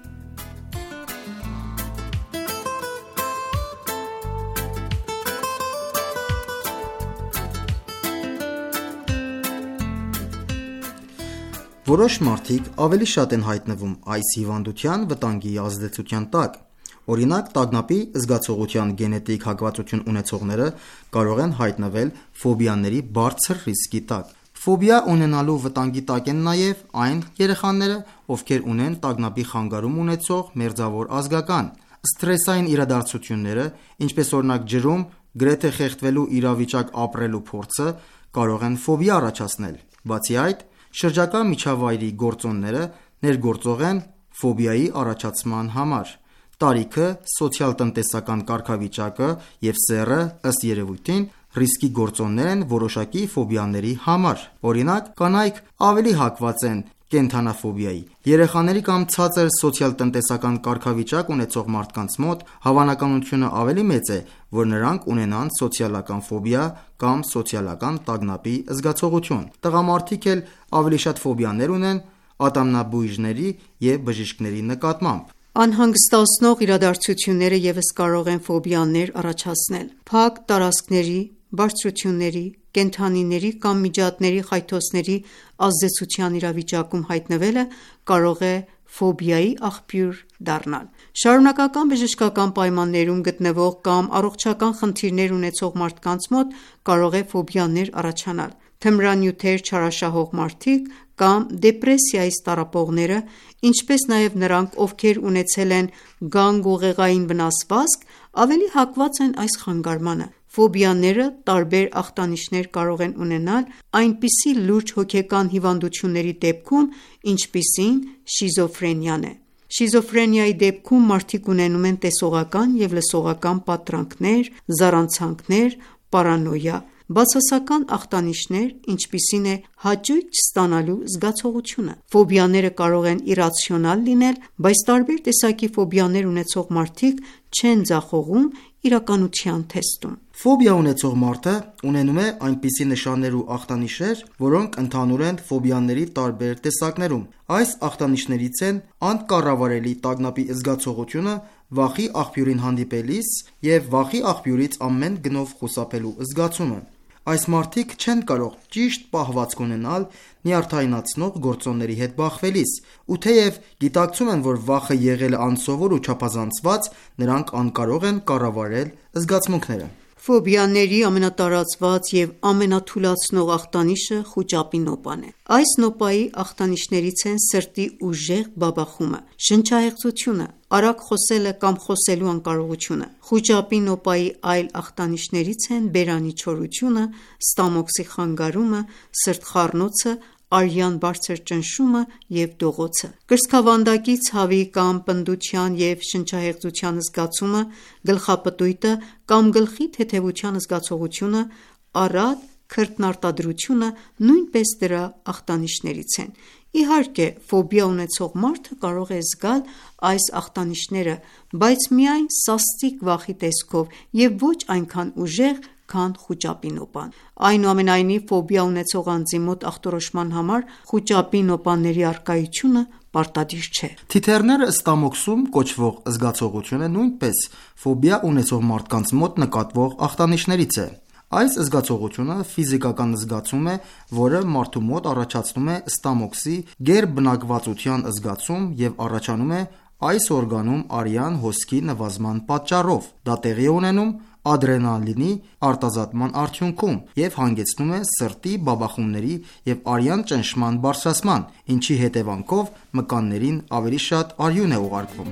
Որոշ մարդիկ ավելի շատ են հայտնվում այս հիվանդության վտանգի ազդեցության տակ։ Օրինակ, տագնապի զգացողության գենետիկ հակվածություն ունեցողները կարող են հայտնվել ֆոբիաների բարձր ռիսկի տակ։ Ֆոբիա ունենալու վտանգի տակ են նաև այն երեխաները, ովքեր ունեն տագնապի խանգարում ունեցող մերձավոր ազգական։ Սթրեսային իրադարձությունները, ինչպես օրինակ ջրում գրեթե խեղդվելու իրավիճակ ապրելու փորձը, կարող են ֆոբիա առաջացնել։ Բացի այդ, շրջակա միջավայրի գործոնները ներգործող են ֆոբիայի առաջացման համար։ Տարիքը, սոցիալ-տնտեսական կարգավիճակը և սեռը, ըստ երևույթին, ռիսկի գործոններ են որոշակի ֆոբիաների համար։ Օրինակ, կանայք ավելի հակված են կենդանաֆոբիայի։ Երեխաների կամ ցածր սոցիալ-տնտեսական կարգավիճակ ունեցող մարդկանց մոտ հավանականությունը ավելի մեծ է, որ նրանք ունենան սոցիալական ֆոբիա կամ սոցիալական տագնապի զգացողություն։ Տղամարդիկ էլ ավելի շատ ֆոբիաներ ունեն ատամնաբույժների և բժիշկների նկատմամբ։ Անհանգստացնող իրադարձությունները ևս կարող են ֆոբիաներ առաջացնել։ Փակ տարածքների, բարձրությունների, կենդանիների կամ միջատների խայթոցների ազդեցության իրավիճակում հայտնվելը կարող է ֆոբիայի աղբյուր դառնալ։ Շարունակական բժշկական պայմաններում գտնվող կամ առողջական խնդիրներ ունեցող մարդկանց մոտ կարող է ֆոբիաներ առաջանալ։ Թմրանյութեր չարաշահող մարդիկ կամ դեպրեսիայից տառապողները, ինչպես նաև նրանք, ովքեր ունեցել են գանգուղեղային վնասվածք, ավելի հակված են այս խանգարմանը։ Ֆոբիաները տարբեր ախտանիշներ կարող են ունենալ այնպիսի լուրջ հոգեկան հիվանդությունների դեպքում, ինչպիսին շիզոֆրենիան է։ Շիզոֆրենիայի դեպքում մարդիկ ունենում են տեսողական և լսողական պատրանքներ, զառանցանքներ, պարանոյա, բացասական ախտանիշներ, ինչպիսին է հաճույք չստանալու զգացողությունը։ Ֆոբիաները կարող են իռացիոնալ լինել, բայց տարբեր տեսակի ֆոբիաներ ունեցող մարդիկ չեն ձախողում իրականության թեստում։ Ֆոբիա ունեցող մարդը ունենում է այնպիսի նշաններ ու ախտանիշեր, որոնք ընդհանուր են ֆոբիաների տարբեր տեսակներում։ Այս ախտանիշներից են անկառավարելի տագնապի զգացողությունը վախի աղբյուրին հանդիպելիս և վախի աղբյուրից ամեն գնով խուսափելու զգացումը։ Այս մարդիկ չեն կարող ճիշտ պահվածք ունենալ նյարդայնացնող գործոնների հետ բախվելիս, ու թեև գիտակցում են, որ վախը եղել է անսովոր ու չափազանցված, նրանք անկարող են կառավարել զգացմունքները։ Ֆոբիաների ամենատարածված և ամենաթուլացնող ախտանիշը խուճապի նոպան է։ Այս նոպայի ախտանիշներից են սրտի ուժեղ բաբախումը, շնչահեղձությունը, արագ խոսելը կամ խոսելու անկարողությունը։ Խուճապի նոպայի այլ ախտանիշներից են բերանի չորությունը, ստամոքսի խանգարումը, սրտխառնոցը, արյան բարձր ճնշումը և դողոցը։ Կրծքավանդակի ցավի կամ պնդության և շնչահեղձության զգացումը, գլխապտույտը կամ գլխի թեթևության զգացողությունը, առատ քրտնարտադրությունը նույնպես դրա ախտանիշներից են։ Իհարկե, ֆոբիա ունեցող մարդը կարող է զգալ այս ախտանիշները, բայց միայն սաստիկ վախի տեսքով և ոչ այնքան ուժեղ, քան խուճապի նոպան։ Այնուամենայնիվ, ֆոբիա ունեցող անձի մոտ ախտորոշման համար խուճապի նոպաների առկայությունը պարտադիր չէ։ Թիթեռները ստամոքսում կոչվող զգացողությունը նույնպես ֆոբիա ունեցող մարդկանց մոտ նկատվող ախտանիշներից է։ Այս զգացողությունը ֆիզիկական զգացում է, որը մարդու մոտ առաջացնում է ստամոքսի գերբնակվածության զգացում և առաջանում է այս օրգանում արյան հոսքի նվազման պատճառով։ Դա տեղի է ունենում ադրենալինի արտազատման արդյունքում և հանգեցնում է սրտի բաբախումների և արյան ճնշման բարձրացման, ինչի հետևանքով մկաններին ավելի շատ արյուն է ուղարկվում։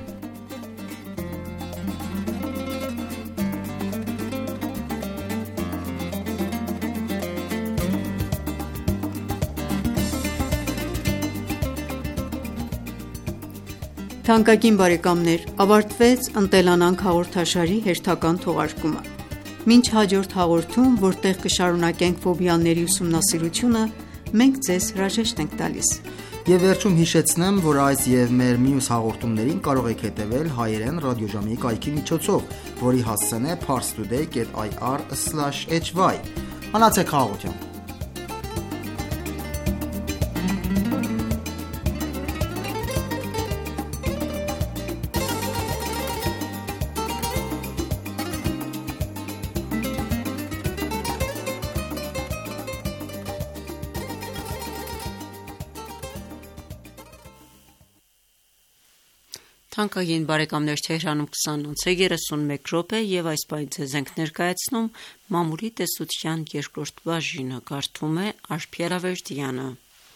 Թանկագին բարեկամներ, ավարտվեց «Ընտելանանք» հաղորդաշարի հերթական թողարկումը։ Մինչ հաջորդ հաղորդում, որտեղ կշարունակենք ֆոբիաների ուսումնասիրությունը, մենք ձեզ հրաժեշտ ենք տալիս։ Եվ վերջում հիշեցնեմ, որ այս և մեր մյուս հաղորդումներին կարող եք հետևել հայերեն ռադիոժամի կայքի միջոցով, որի հասցեն է parstoday dot i r slash h y։ Մնացեք խաղաղությամբ։ Թանկագին բարեկամներ, Թեհրանում քսանինը երեսունմեկ րոպե և այս պահին ձեզ ենք ներկայացնում մամուլի տեսության երկրորդ բաժինը, կարդում է Արփի Արավերդյանը։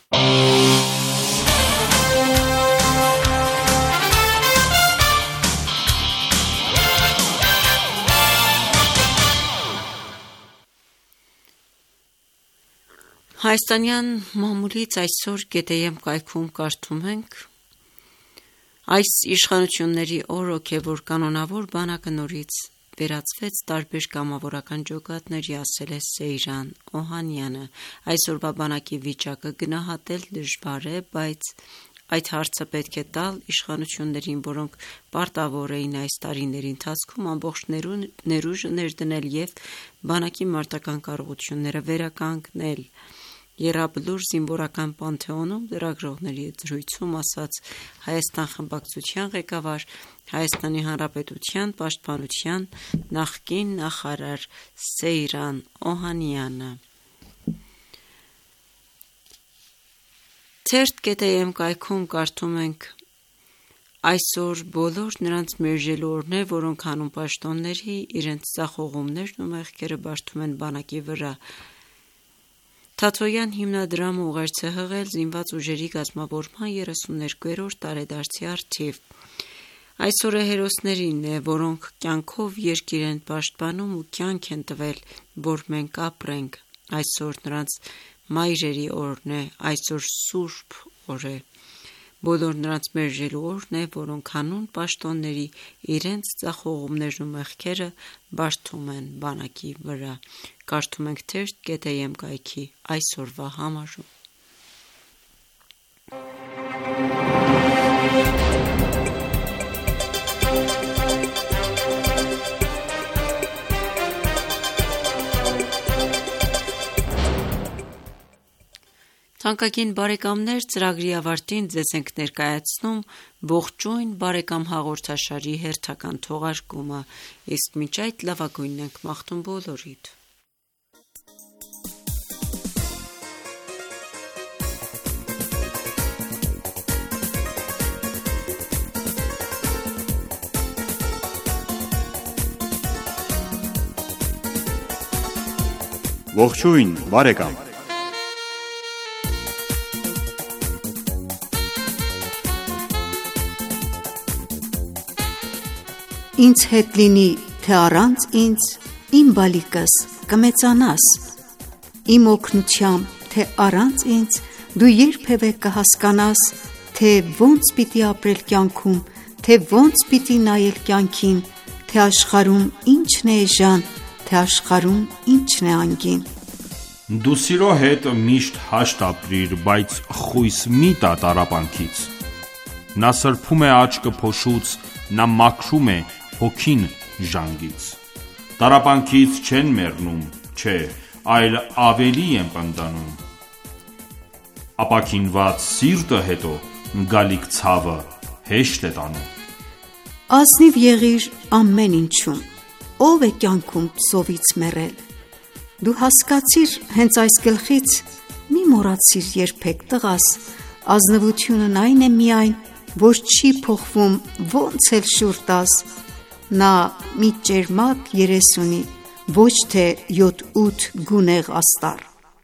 Հայաստանյան մամուլից այսօր գետեյեմ կայքում կարդում ենք. Այս իշխանությունների օր ոգևոր կանոնավոր բանակը նորից վերածվեց տարբեր կամավորական ջոկատների, ասել է Սեյրան Օհանյանը։ Այսօրվա բանակի վիճակը գնահատել դժվար է, բայց այդ հարցը պետք է տալ իշխանություններին, որոնք պարտավոր էին այս տարիների ընթացքում ամբողջ ներուժը ներդնել և բանակի մարտական կարողությունները վերականգնել։ Եռաբլուր զինվորական պանթեոնում լրագրողների հետ զրույցում ասաց Հայաստան խմբակցության ղեկավար, Հայաստանի Հանրապետության պաշտպանության նախկին նախարար Սեյրան Օհանյանը։ Թերթ.am կայքում կարդում ենք. այսօր բոլոր նրանց մերժելու օրն է, որոնք հանուն պաշտոնների իրենց ձախողումներն ու մեղքերը բարդում են բանակի վրա։ Թաթոյան հիմնադրամը ուղերձ է հղել զինված ուժերի կազմավորման երեսուններկուերորդ տարեդարձի առթիվ։ Այսօրը հերոսներին է, որոնք կյանքով երկիր են պաշտպանում ու կյանք են տվել, որ մենք ապրենք։ Այսօր նրանց մայրերի օրն է, այսօր սուրբ օր է։ Բոլոր նրանց մերժելու օրն է, որոնք հանուն պաշտոնների իրենց ձախողումներն ու մեղքերը բարդում են բանակի վրա։ Կարդում ենք թերթ.am կայքի այսօրվա համարում։ Թանկագին բարեկամներ, ծրագրի ավարտին ձեզ ենք ներկայացնում ողջույն բարեկամ հաղորդաշարի հերթական թողարկումը, իսկ մինչ այդ լավագույնն ենք մաղթում բոլորիդ։ Ողջույն բարեկամ։ Ինձ հետ լինի, թե առանց ինձ, իմ բալիկս կմեծանաս, իմ օգնությամբ, թե առանց ինձ, դու երբևէ կհասկանաս, թե ոնց պիտի ապրել կյանքում, թե ոնց պիտի նայել կյանքին, թե աշխարհում ինչն է էժան, թե աշխարհում ինչն է անգին։ Դու սիրո հետ միշտ հաշտ ապրիր, բայց խույս մի տա տառապանքից։ Նա սրբում է աչքը փոշուց, նա մաքրում է հոգին ժանգից։ Տառապանքից չեն մեռնում, չէ, այլ ավելի են պնդանում։ Ապաքինված սիրտը հետո գալիք ցավը հեշտ է տանում։ Ազնիվ եղիր ամեն ինչում, ով է կյանքում սովից մեռել։ Դու հասկացիր հենց այս գլխից, մի մոռացիր երբեք տղաս, ազնվությունն այն է միայն, որ չի փոխվում ոնց էլ շուռ տաս։ Նա մի ճերմակ երես ունի, ոչ թե յոթ-ութ գունեղ աստառ։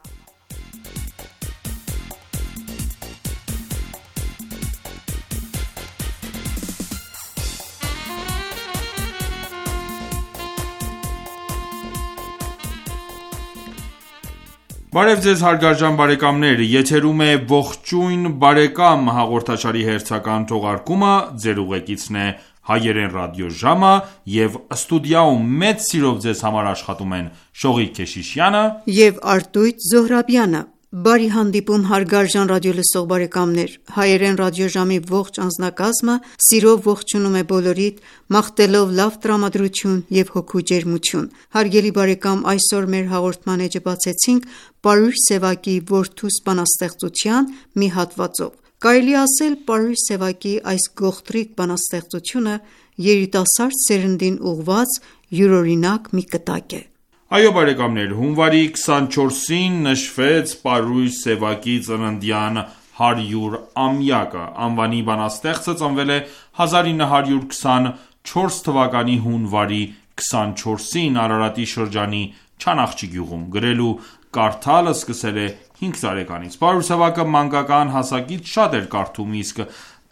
Բարև ձեզ հարգարժան բարեկամներ, եթերում է ողջույն բարեկամ հաղորդաշարի հերթական թողարկումը, ձեր ուղեկիցն է հայերեն ռադիոժամը և ստուդիայում մեծ սիրով ձեզ համար աշխատում են Շողիկ Քեշիշյանը և Արտույտ Զոհրաբյանը։ Բարի հանդիպում հարգարժան ռադիոլսող բարեկամներ, հայերեն ռադիոժամի ողջ անձնակազմը սիրով ողջունում է բոլորիդ, մաղթելով լավ տրամադրություն և հոգու ջերմություն։ Հարգելի բարեկամ, այսօր մեր հաղորդման էջը բացեցինք Պարույր Սևակի որդուս բանաստեղծության մի հատվածով։ Կարելի ասել Պարույր Սևակի այս գողտրիկ բանաստեղծությունը երիտասարդ սերնդին ուղղված յուրօրինակ մի կտակ է։ Այո բարեկամներ, հունվարի քսանչորսին նշվեց Պարույր Սևակի ծննդյան հարյուր-ամյակը։ Անվանի բանաստեղծը ծնվել է հազար ինը հարյուր քսանչորս թվականի հունվարի քսանչորսին Արարատի շրջանի Չանախճի գյուղում։ Գրել ու կարդալ սկսել է հինգ տարեկանից։ Պարույր Սևակը մանկական հասակից շատ էր կարդում, իսկ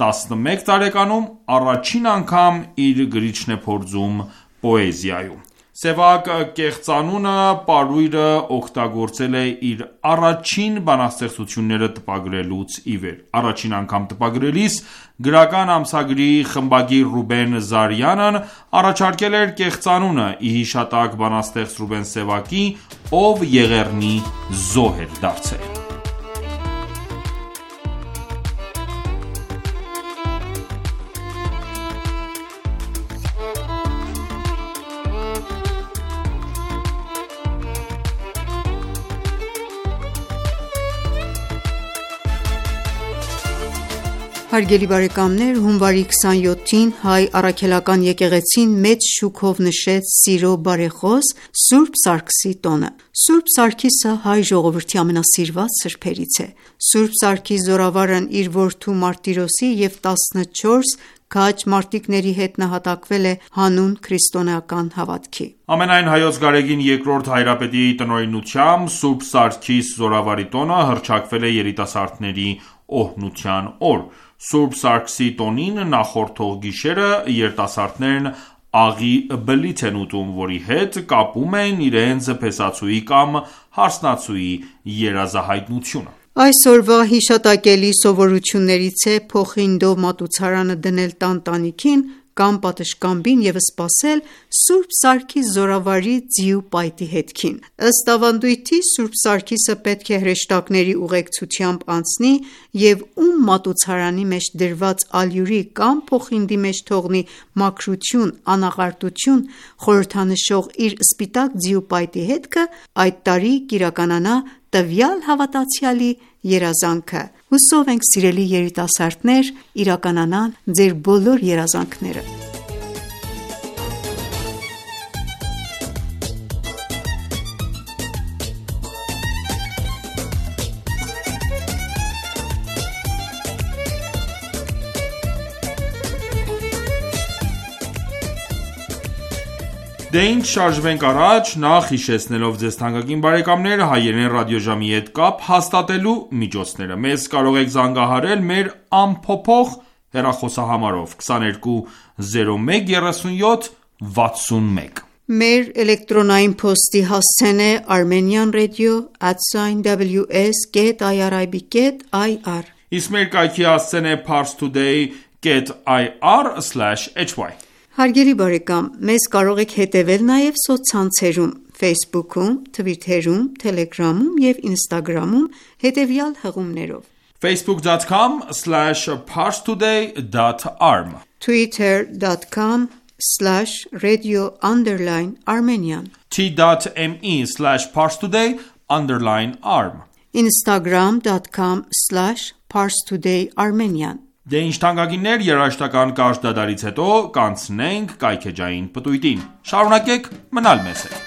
տասնմեկ տարեկանում առաջին անգամ իր գրիչն է փորձում պոեզիայում։ Սևակ կեղծանունը պարույրը օգտագործել է իր առաջին բանաստեղծությունները տպագրելուց ի վեր։ Առաջին անգամ տպագրելիս գրական ամսագրի խմբագիր Ռուբեն Զարյանն առաջարկել էր կեղծանունը՝ ի հիշատակ բանաստեղծ Ռուբեն Սևակի, ով Եղեռնի զոհ էր դարձել։ Հարգելի բարեկամներ, հունվարի քսանյոթին հայ առաքելական եկեղեցին մեծ շուքով նշեց սիրո բարեխոս Սուրբ Սարգսի տոնը։ Սուրբ Սարգիսը հայ ժողովրդի ամենասիրված սրբերից է։ Սուրբ Սարգիս զորավարն իր որդու Մարտիրոսի և տասնչորս քաջ մարտիկների հետ նահատակվել է հանուն քրիստոնեական հավատքի։ Ամենայն Հայոց Գարեգին երկրորդ հայրապետի տնօրինությամբ Սուրբ Սարգիս զորավարի տոնը հռչակվել է երիտասարդների օրհնության օր։ Սուրբ Սարգսի տոնին նախորդող գիշերը երիտասարդներն աղի բլիթ են ուտում, որի հետ կապում են իրենց փեսացուի կամ հարսնացուի երազահայտնությունը։ Այսօրվա հիշատակելի սովորություններից է փոխինդով մատուցարանը դնել տան տանիքին կամ պատշգամբին և սպասել Սուրբ Սարգիս զորավարի ձիու պայտի հետքին։ Ըստ ավանդույթի Սուրբ Սարգիսը պետք է հրեշտակների ուղեկցությամբ անցնի և ում մատուցարանի մեջ դրված ալյուրի կամ փոխինդի մեջ թողնի մաքրություն, անաղարտություն խորհրդանշող իր սպիտակ ձիու պայտի հետքը, այդ տարի կիրականանա տվյալ հավատացյալի երազանքը։ Հուսով ենք, սիրելի երիտասարդներ, իրականանան ձեր բոլոր երազանքները։ Դե ինչ շարժվենք առաջ, նախ հիշեցնելով ձեզ թանկագին բարեկամներ հայերեն ռադիոժամի հետ կապ հաստատելու միջոցները։ Մեզ կարող եք զանգահարել մեր ամփոփող հեռախոսահամարով քսաներկու զիրո մեկ երեսունյոթ վաթսունմեկ։ Մեր էլեկտրոնային փոստի հասցեն է armenian radio at w s dot i r i b dot i r։ Իսկ մեր կայքի հասցեն է parstoday dot i r slash h y։ Հարգելի բարեկամ, մեզ կարող եք հետևել նաև սոցցանցերում Facebook-ում, Twitter-ում, Telegram-ում և Instagram-ում հետևյալ հղումներով. facebook dot com slash parstoday dot arm twitter dot com slash radio underline armenian t.me slash parstoday underline arm instagram dot com slash parstoday armenian Դե ինչ թանկագիններ, երաժշտական կարճ դադարից հետո կանցնենք կայքեջային պտույտին։ Շարունակեք մնալ մեզ հետ։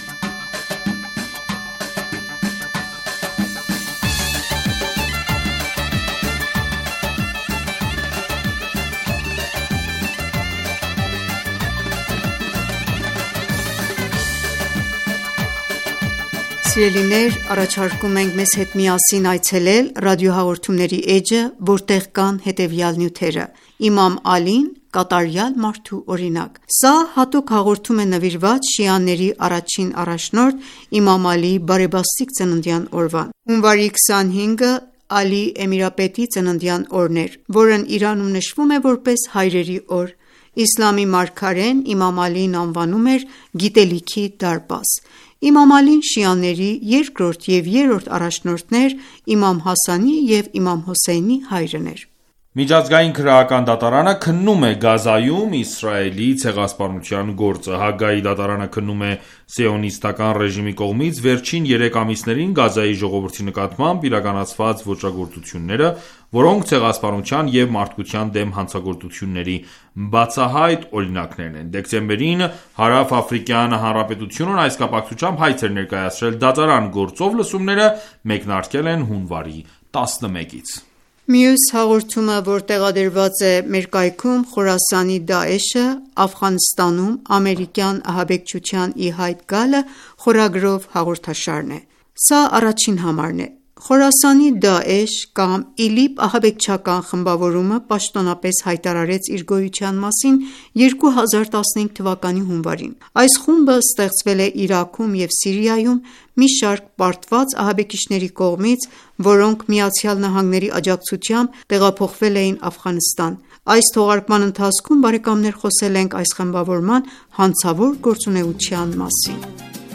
Սիրելիներ, առաջարկում ենք մեզ հետ միասին այցելել ռադիոհաղորդումների էջը, որտեղ կան հետևյալ նյութերը. Իմամ Ալին, կատարյալ մարդու օրինակ։ Սա հատուկ հաղորդում է նվիրված շիաների առաջին առաջնորդ Իմամ Ալիի բարեբաստիկ ծննդյան օրվան։ Հունվարի քսանհինգը Ալի Էմիրապետի ծննդյան օրն էր, որն Իրանում նշվում է որպես հայրերի օր։ Իսլամի մարգարեն Իմամ Ալիին անվանում էր գիտելիքի դարպաս։ Իմամ Ալին շիաների երկրորդ և երրորդ առաջնորդներ Իմամ Հասանի և Իմամ Հոսեյնի հայրն էր։ Միջազգային քրեական դատարանը քննում է Գազայում Իսրայելի ցեղասպանության գործը։ Հագայի դատարանը քննում է սիոնիստական ռեժիմի կողմից վերջին երեք ամիսներին Գազայի ժողովրդի նկատմամբ իրականացված ոճրագործությունները, որոնք ցեղասպանության և մարդկության դեմ հանցագործությունների բացահայտ օրինակներն են։ Դեկտեմբերին Հարավ-Աֆրիկյան Հանրապետությունն այս կապակցությամբ հայց էր ներկայացրել դատարան, գործով լսումները մեկնարկել են հունվարի տասնմեկից։ Մյուս հաղորդումը, որ տեղադրված է մեր կայքում, Խորասանի Դաեշը Աֆղանստանում ամերիկյան ահաբեկչության ի հայտ գալը խորագրով հաղորդաշարն է։ Սա առաջին համարն է։ Խորասանի Դաեշ կամ ԻԼԻՊ ահաբեկչական խմբավորումը պաշտոնապես հայտարարեց իր գոյության մասին երկու հազար տասնհինգ թվականի հունվարին։ Այս խումբը ստեղծվել է Իրաքում և Սիրիայում մի շարք պարտված ահաբեկիչների կողմից, որոնք ԱՄՆ-ի աջակցությամբ տեղափոխվել էին Աֆղանստան։ Այս թողարկման ընթացքում բարեկամներ խոսել ենք այս խմբավորման հանցավոր գործունեության մասին։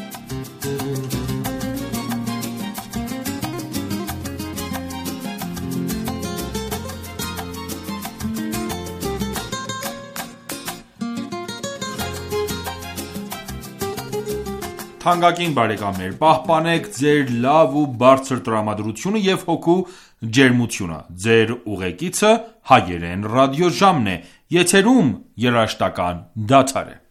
Թանկագին բարեկամներ, պահպանեք ձեր լավ ու բարձր տրամադրությունը և հոգու ջերմությունը: Ձեր ուղեկիցը հայերեն ռադիոժամն է: Եթերում երաժշտական դադար է: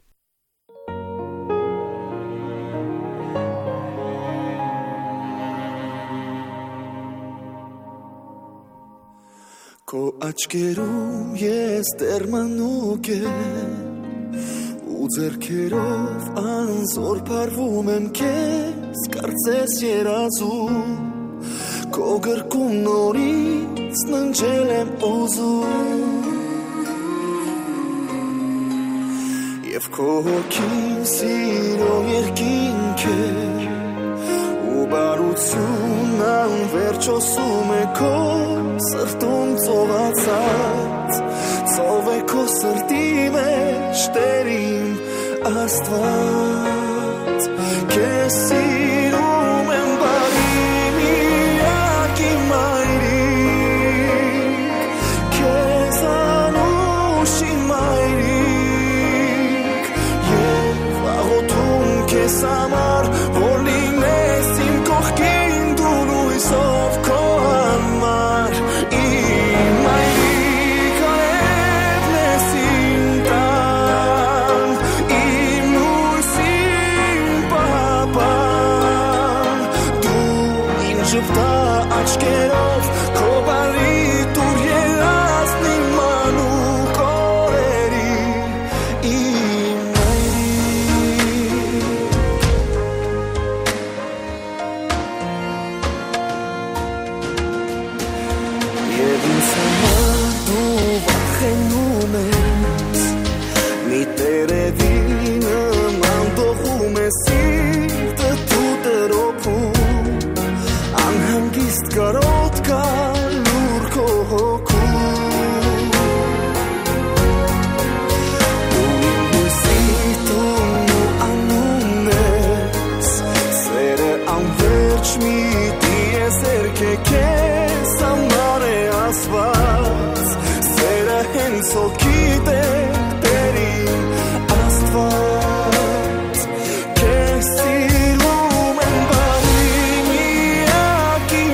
Քո աչքերում ես դեռ մանուկ եմ ու ձեռքերով անզոր փարվում եմ քեզ, կարծես երազում, քո գրկում նորից ննջել եմ ուզում, և քո հոգին սիրո երկինք է, ու բարությունն անվերջ հոսում է քո սրտում ծովածած, ծով է քո սրտի մեջ Տերին Աստված, քեզ սիրում եմ բարի միակ իմ մայրիկ, քեզ անուշ իմ մայրիկ, և աղոթում քեզ համար, որ լինես իմ կողքին դու լույսով քո համար, իմ մայրիկ արևն ես իմ տան, իմ լույս իմ պահապան, դու իմ ժպտա աչքերով քո բարի տուր երազն իմ մանուկ օրերի, իմ մայրիկ։ Եվ ինձ համար դու վախենում ես, մի տերևի նման դողում ես սիրտը դու տրոփում, անհանգիստ կարոտ կա լուր քո հոգում, դու իմ հույսի տունն ու անունն ես, սերը անվերջ մի տիեզերք է քեզ համար է ասված, սերը հենց հոգիդ է Տերին Աստված, քեզ սիրում եմ բարի միակ իմ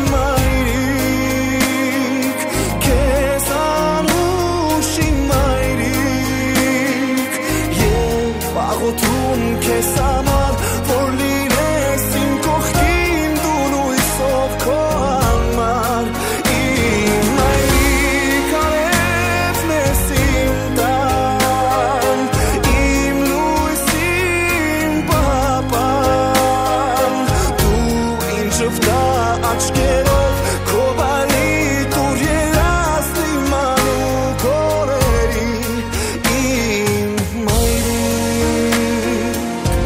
մայրիկ, քեզ անուշ իմ մայրիկ, և աղոթում քեզ համար, որ լինես իմ կողքին դու լույսով քո համար, իմ մայրիկ արևն ես իմ տան, իմ լույս իմ պահապան, դու իմ ժպտա աչքերով քո բարի տուր երազն իմ մանուկ օրերի, իմ մայրիկ։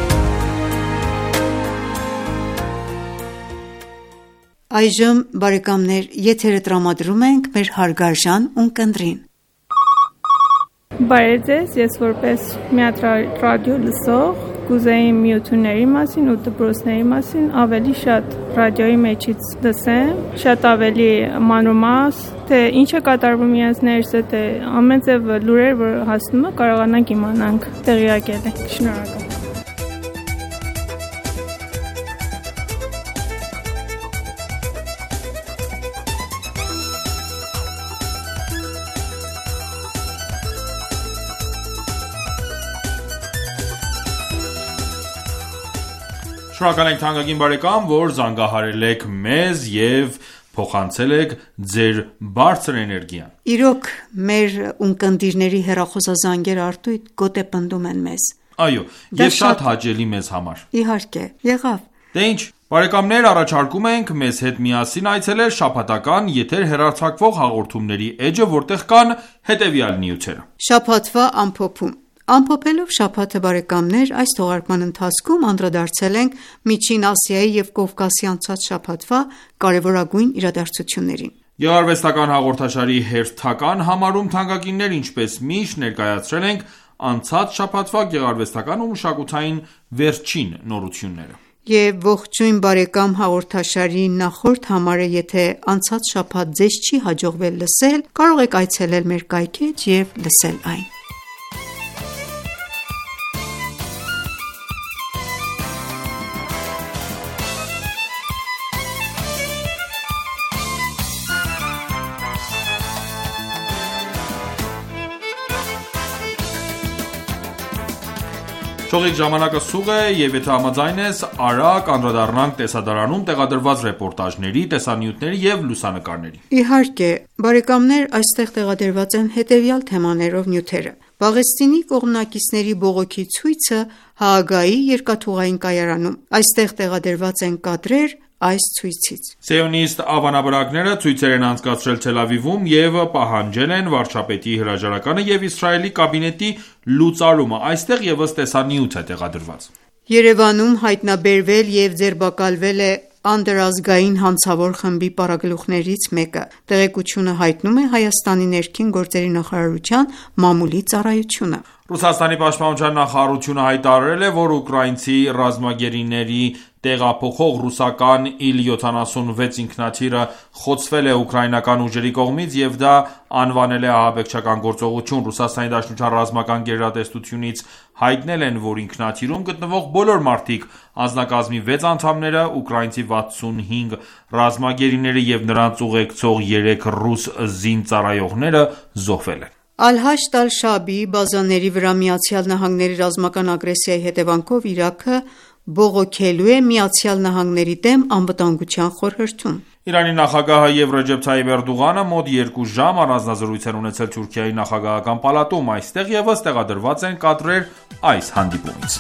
Այժմ բարեկամներ եթերը տրամադրում ենք մեր հարգարժան ունկնդրին։ Բարև ձեզ, ես որպես միատ ռադիո լսող կուզեի միությունների մասին ու դպրոցների մասին ավելի շատ ռադիոյի մեջից լսեմ, շատ ավելի մանրամաս, թե ինչ է կատարվում իրենց ներսը, թե ամեն ձև լուրեր, որ հասնում է, կարողանանք իմանանք, տեղյակել ենք։ Շնորհակալ։ Շնորհակալ ենք թանկագին բարեկամ, որ զանգահարել եք մեզ և փոխանցել եք ձեր բարձր էներգիան։ Իրոք մեր ունկնդիրների հեռախոսազանգեր Արտույտ գոտեպնդում են մեզ։ Այո, Դա և շատ շատ- հաճելի մեզ համար։ Իհարկե, եղավ։ Դե ինչ, Բարեկամներ, առաջարկում ենք մեզ հետ միասին այցելել շաբաթական եթեր հեռարձակվող հաղորդումների էջը, որտեղ կան հետևյալ նյութերը. Շաբաթվա ամփոփում: Ամփոփելով շաբաթը, բարեկամներ, այս թողարկման ընթացքում անդրադարձել ենք Միջին Ասիայի և Կովկասի անցած շաբաթվա կարևորագույն իրադարձություններին: Գեղարվեստական հաղորդաշարի հերթական համարում, թանկագիններ, ինչպես միշտ, ներկայացրել ենք անցած շաբաթվա գեղարվեստական ու մշակութային վերջին նորությունները: Եվ ողջույն բարեկամ հաղորդաշարի նախորդ համարը եթե անցած շաբաթ ձեզ չի հաջողվել լսել, կարող եք այցելել մեր կայքէջ և լսել այն: Թողիկ ժամանակը սուղ է և եթե համաձայն ես, արագ անդրադառնանք տեսադարանում տեղադրված ռեպորտաժների, տեսանյութերի և լուսանկարների: Իհարկե, բարեկամներ, այստեղ տեղադրված են հետևյալ թեմաներով նյութերը՝ Պաղեստինի կողմնակիցների բողոքի ցույցը Հաագայի երկաթուղային կայարանում: Այստեղ տեղադրված են կադրեր այս ցույցից: Սիոնիստ ավանաբրակները ցույցեր են անցկացրել Թել Ավիվում և պահանջել են վարչապետի հրաժարականը և Իսրայելի կաբինետի լուծարումը: Այստեղ ևս տեսանյութ է տեղադրված: Երևանում հայտնաբերվել և ձերբակալվել է անդրազգային հանցավոր խմբի պարագլուխներից մեկը: Տեղեկությունը հայտնում է Հայաստանի ներքին գործերի նախարարության մամուլի ծառայությունը: Ռուսաստանի պաշտպանության նախարարությունը հայտարարել է, որ ուկրաինացի ռազմագերիների տեղափոխող ռուսական իլ յոթանասունվեց ինքնաթիռը խոցվել է ուկրաինական ուժերի կողմից և դա անվանել է ահաբեկչական գործողություն: Ռուսաստանի Դաշնության ռազմական գերատեսչությունից հայտնել են, որ ինքնաթիռում գտնվող բոլոր մարդիկ, անձնակազմի վեց անդամները, ուկրաինացի վաթսունհինգ ռազմագերիները և նրանց ուղեկցող երեք ռուս զինծառայողները զոհվել են: Ալ-Հաշդ Ալ-Շաաբի բազաների վրա ԱՄՆ-ի ռազմական ագրեսիայի հետևանքով Իրաքը բողոքելու է ԱՄՆ-ի դեմ Անվտանգության խորհրդում: Իրանի նախագահը և Ռեջեփ Թայիփ Էրդողանը մոտ երկու ժամ առանձնազրույց են ունեցել Թուրքիայի նախագահական պալատում: Այստեղ ևս տեղադրված են կադրեր այս հանդիպումից: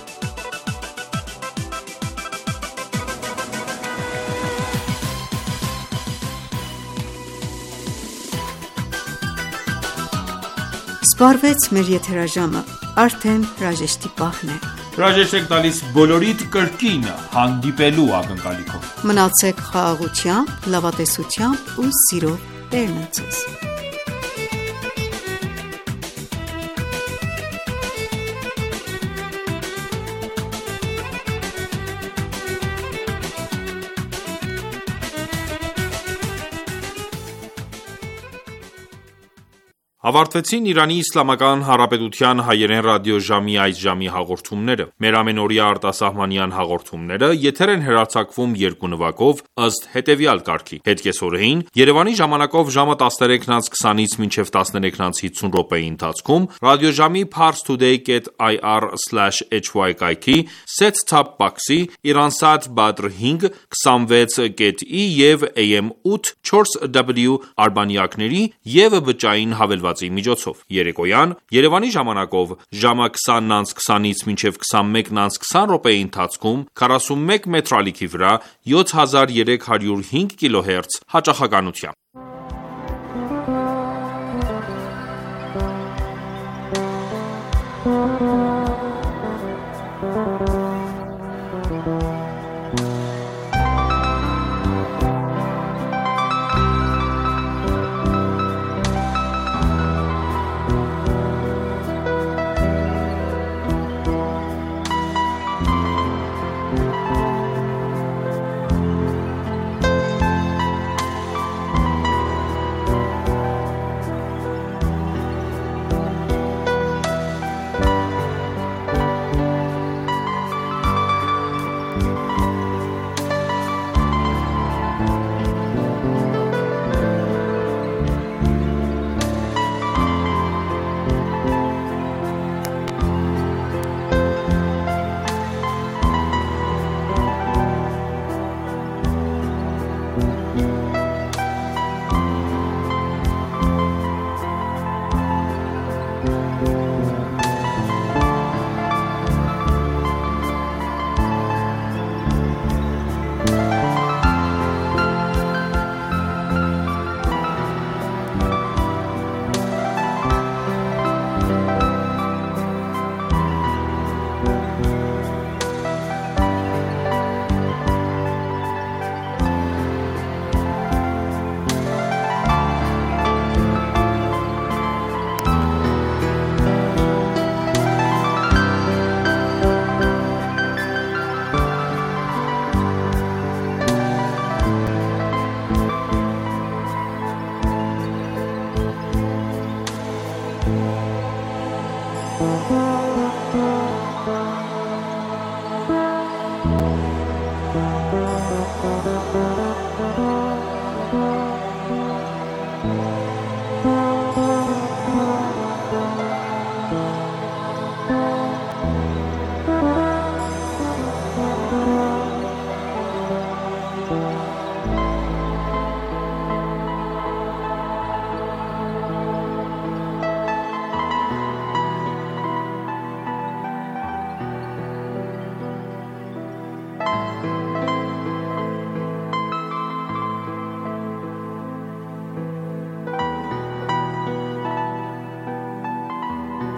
Սպառվեց մեր եթերաժամը, արդեն հրաժեշտի պահն է: Հրաժեշտ ենք տալիս բոլորիդ կրկին հանդիպելու ակնկալիքով: Մնացեք խաղաղությամբ, լավատեսությամբ ու սիրով: Տերն ընդ Ձեզ: Ավարտվեցին Իրանի Իսլամական Հանրապետության հայերեն ռադիոժամի այս ժամի հաղորդումները: Մեր ամենօրյա արտասահմանյան հաղորդումները եթեր են հեռարձակվում երկու նվագով, ըստ հետևյալ կարգի: Հետկեսօրեին Երևանի ժամանակով ժամը տասներեքն անց քսանից մինչև տասներեքն անց հիսուն րոպեի ընթացքում ռադիոժամի parstoday dot i r slash h y կայքի, set-top box-ի, Iransat Badr հինգ, քսանվեց dot i և A M ութ չորս W արբանյակների և բջջային հավելվածի միջոցով: Երեկոյան Երևանի ժամանակով ժամը քսանն անց քսանից մինչև քսանմեկն անց քսան րոպեի ընթացքում քառասունմեկ մետր ալիքի վրա յոթ հազար երեք հարյուր հինգ կիլոհերց հաճախականությամբ: Thank you.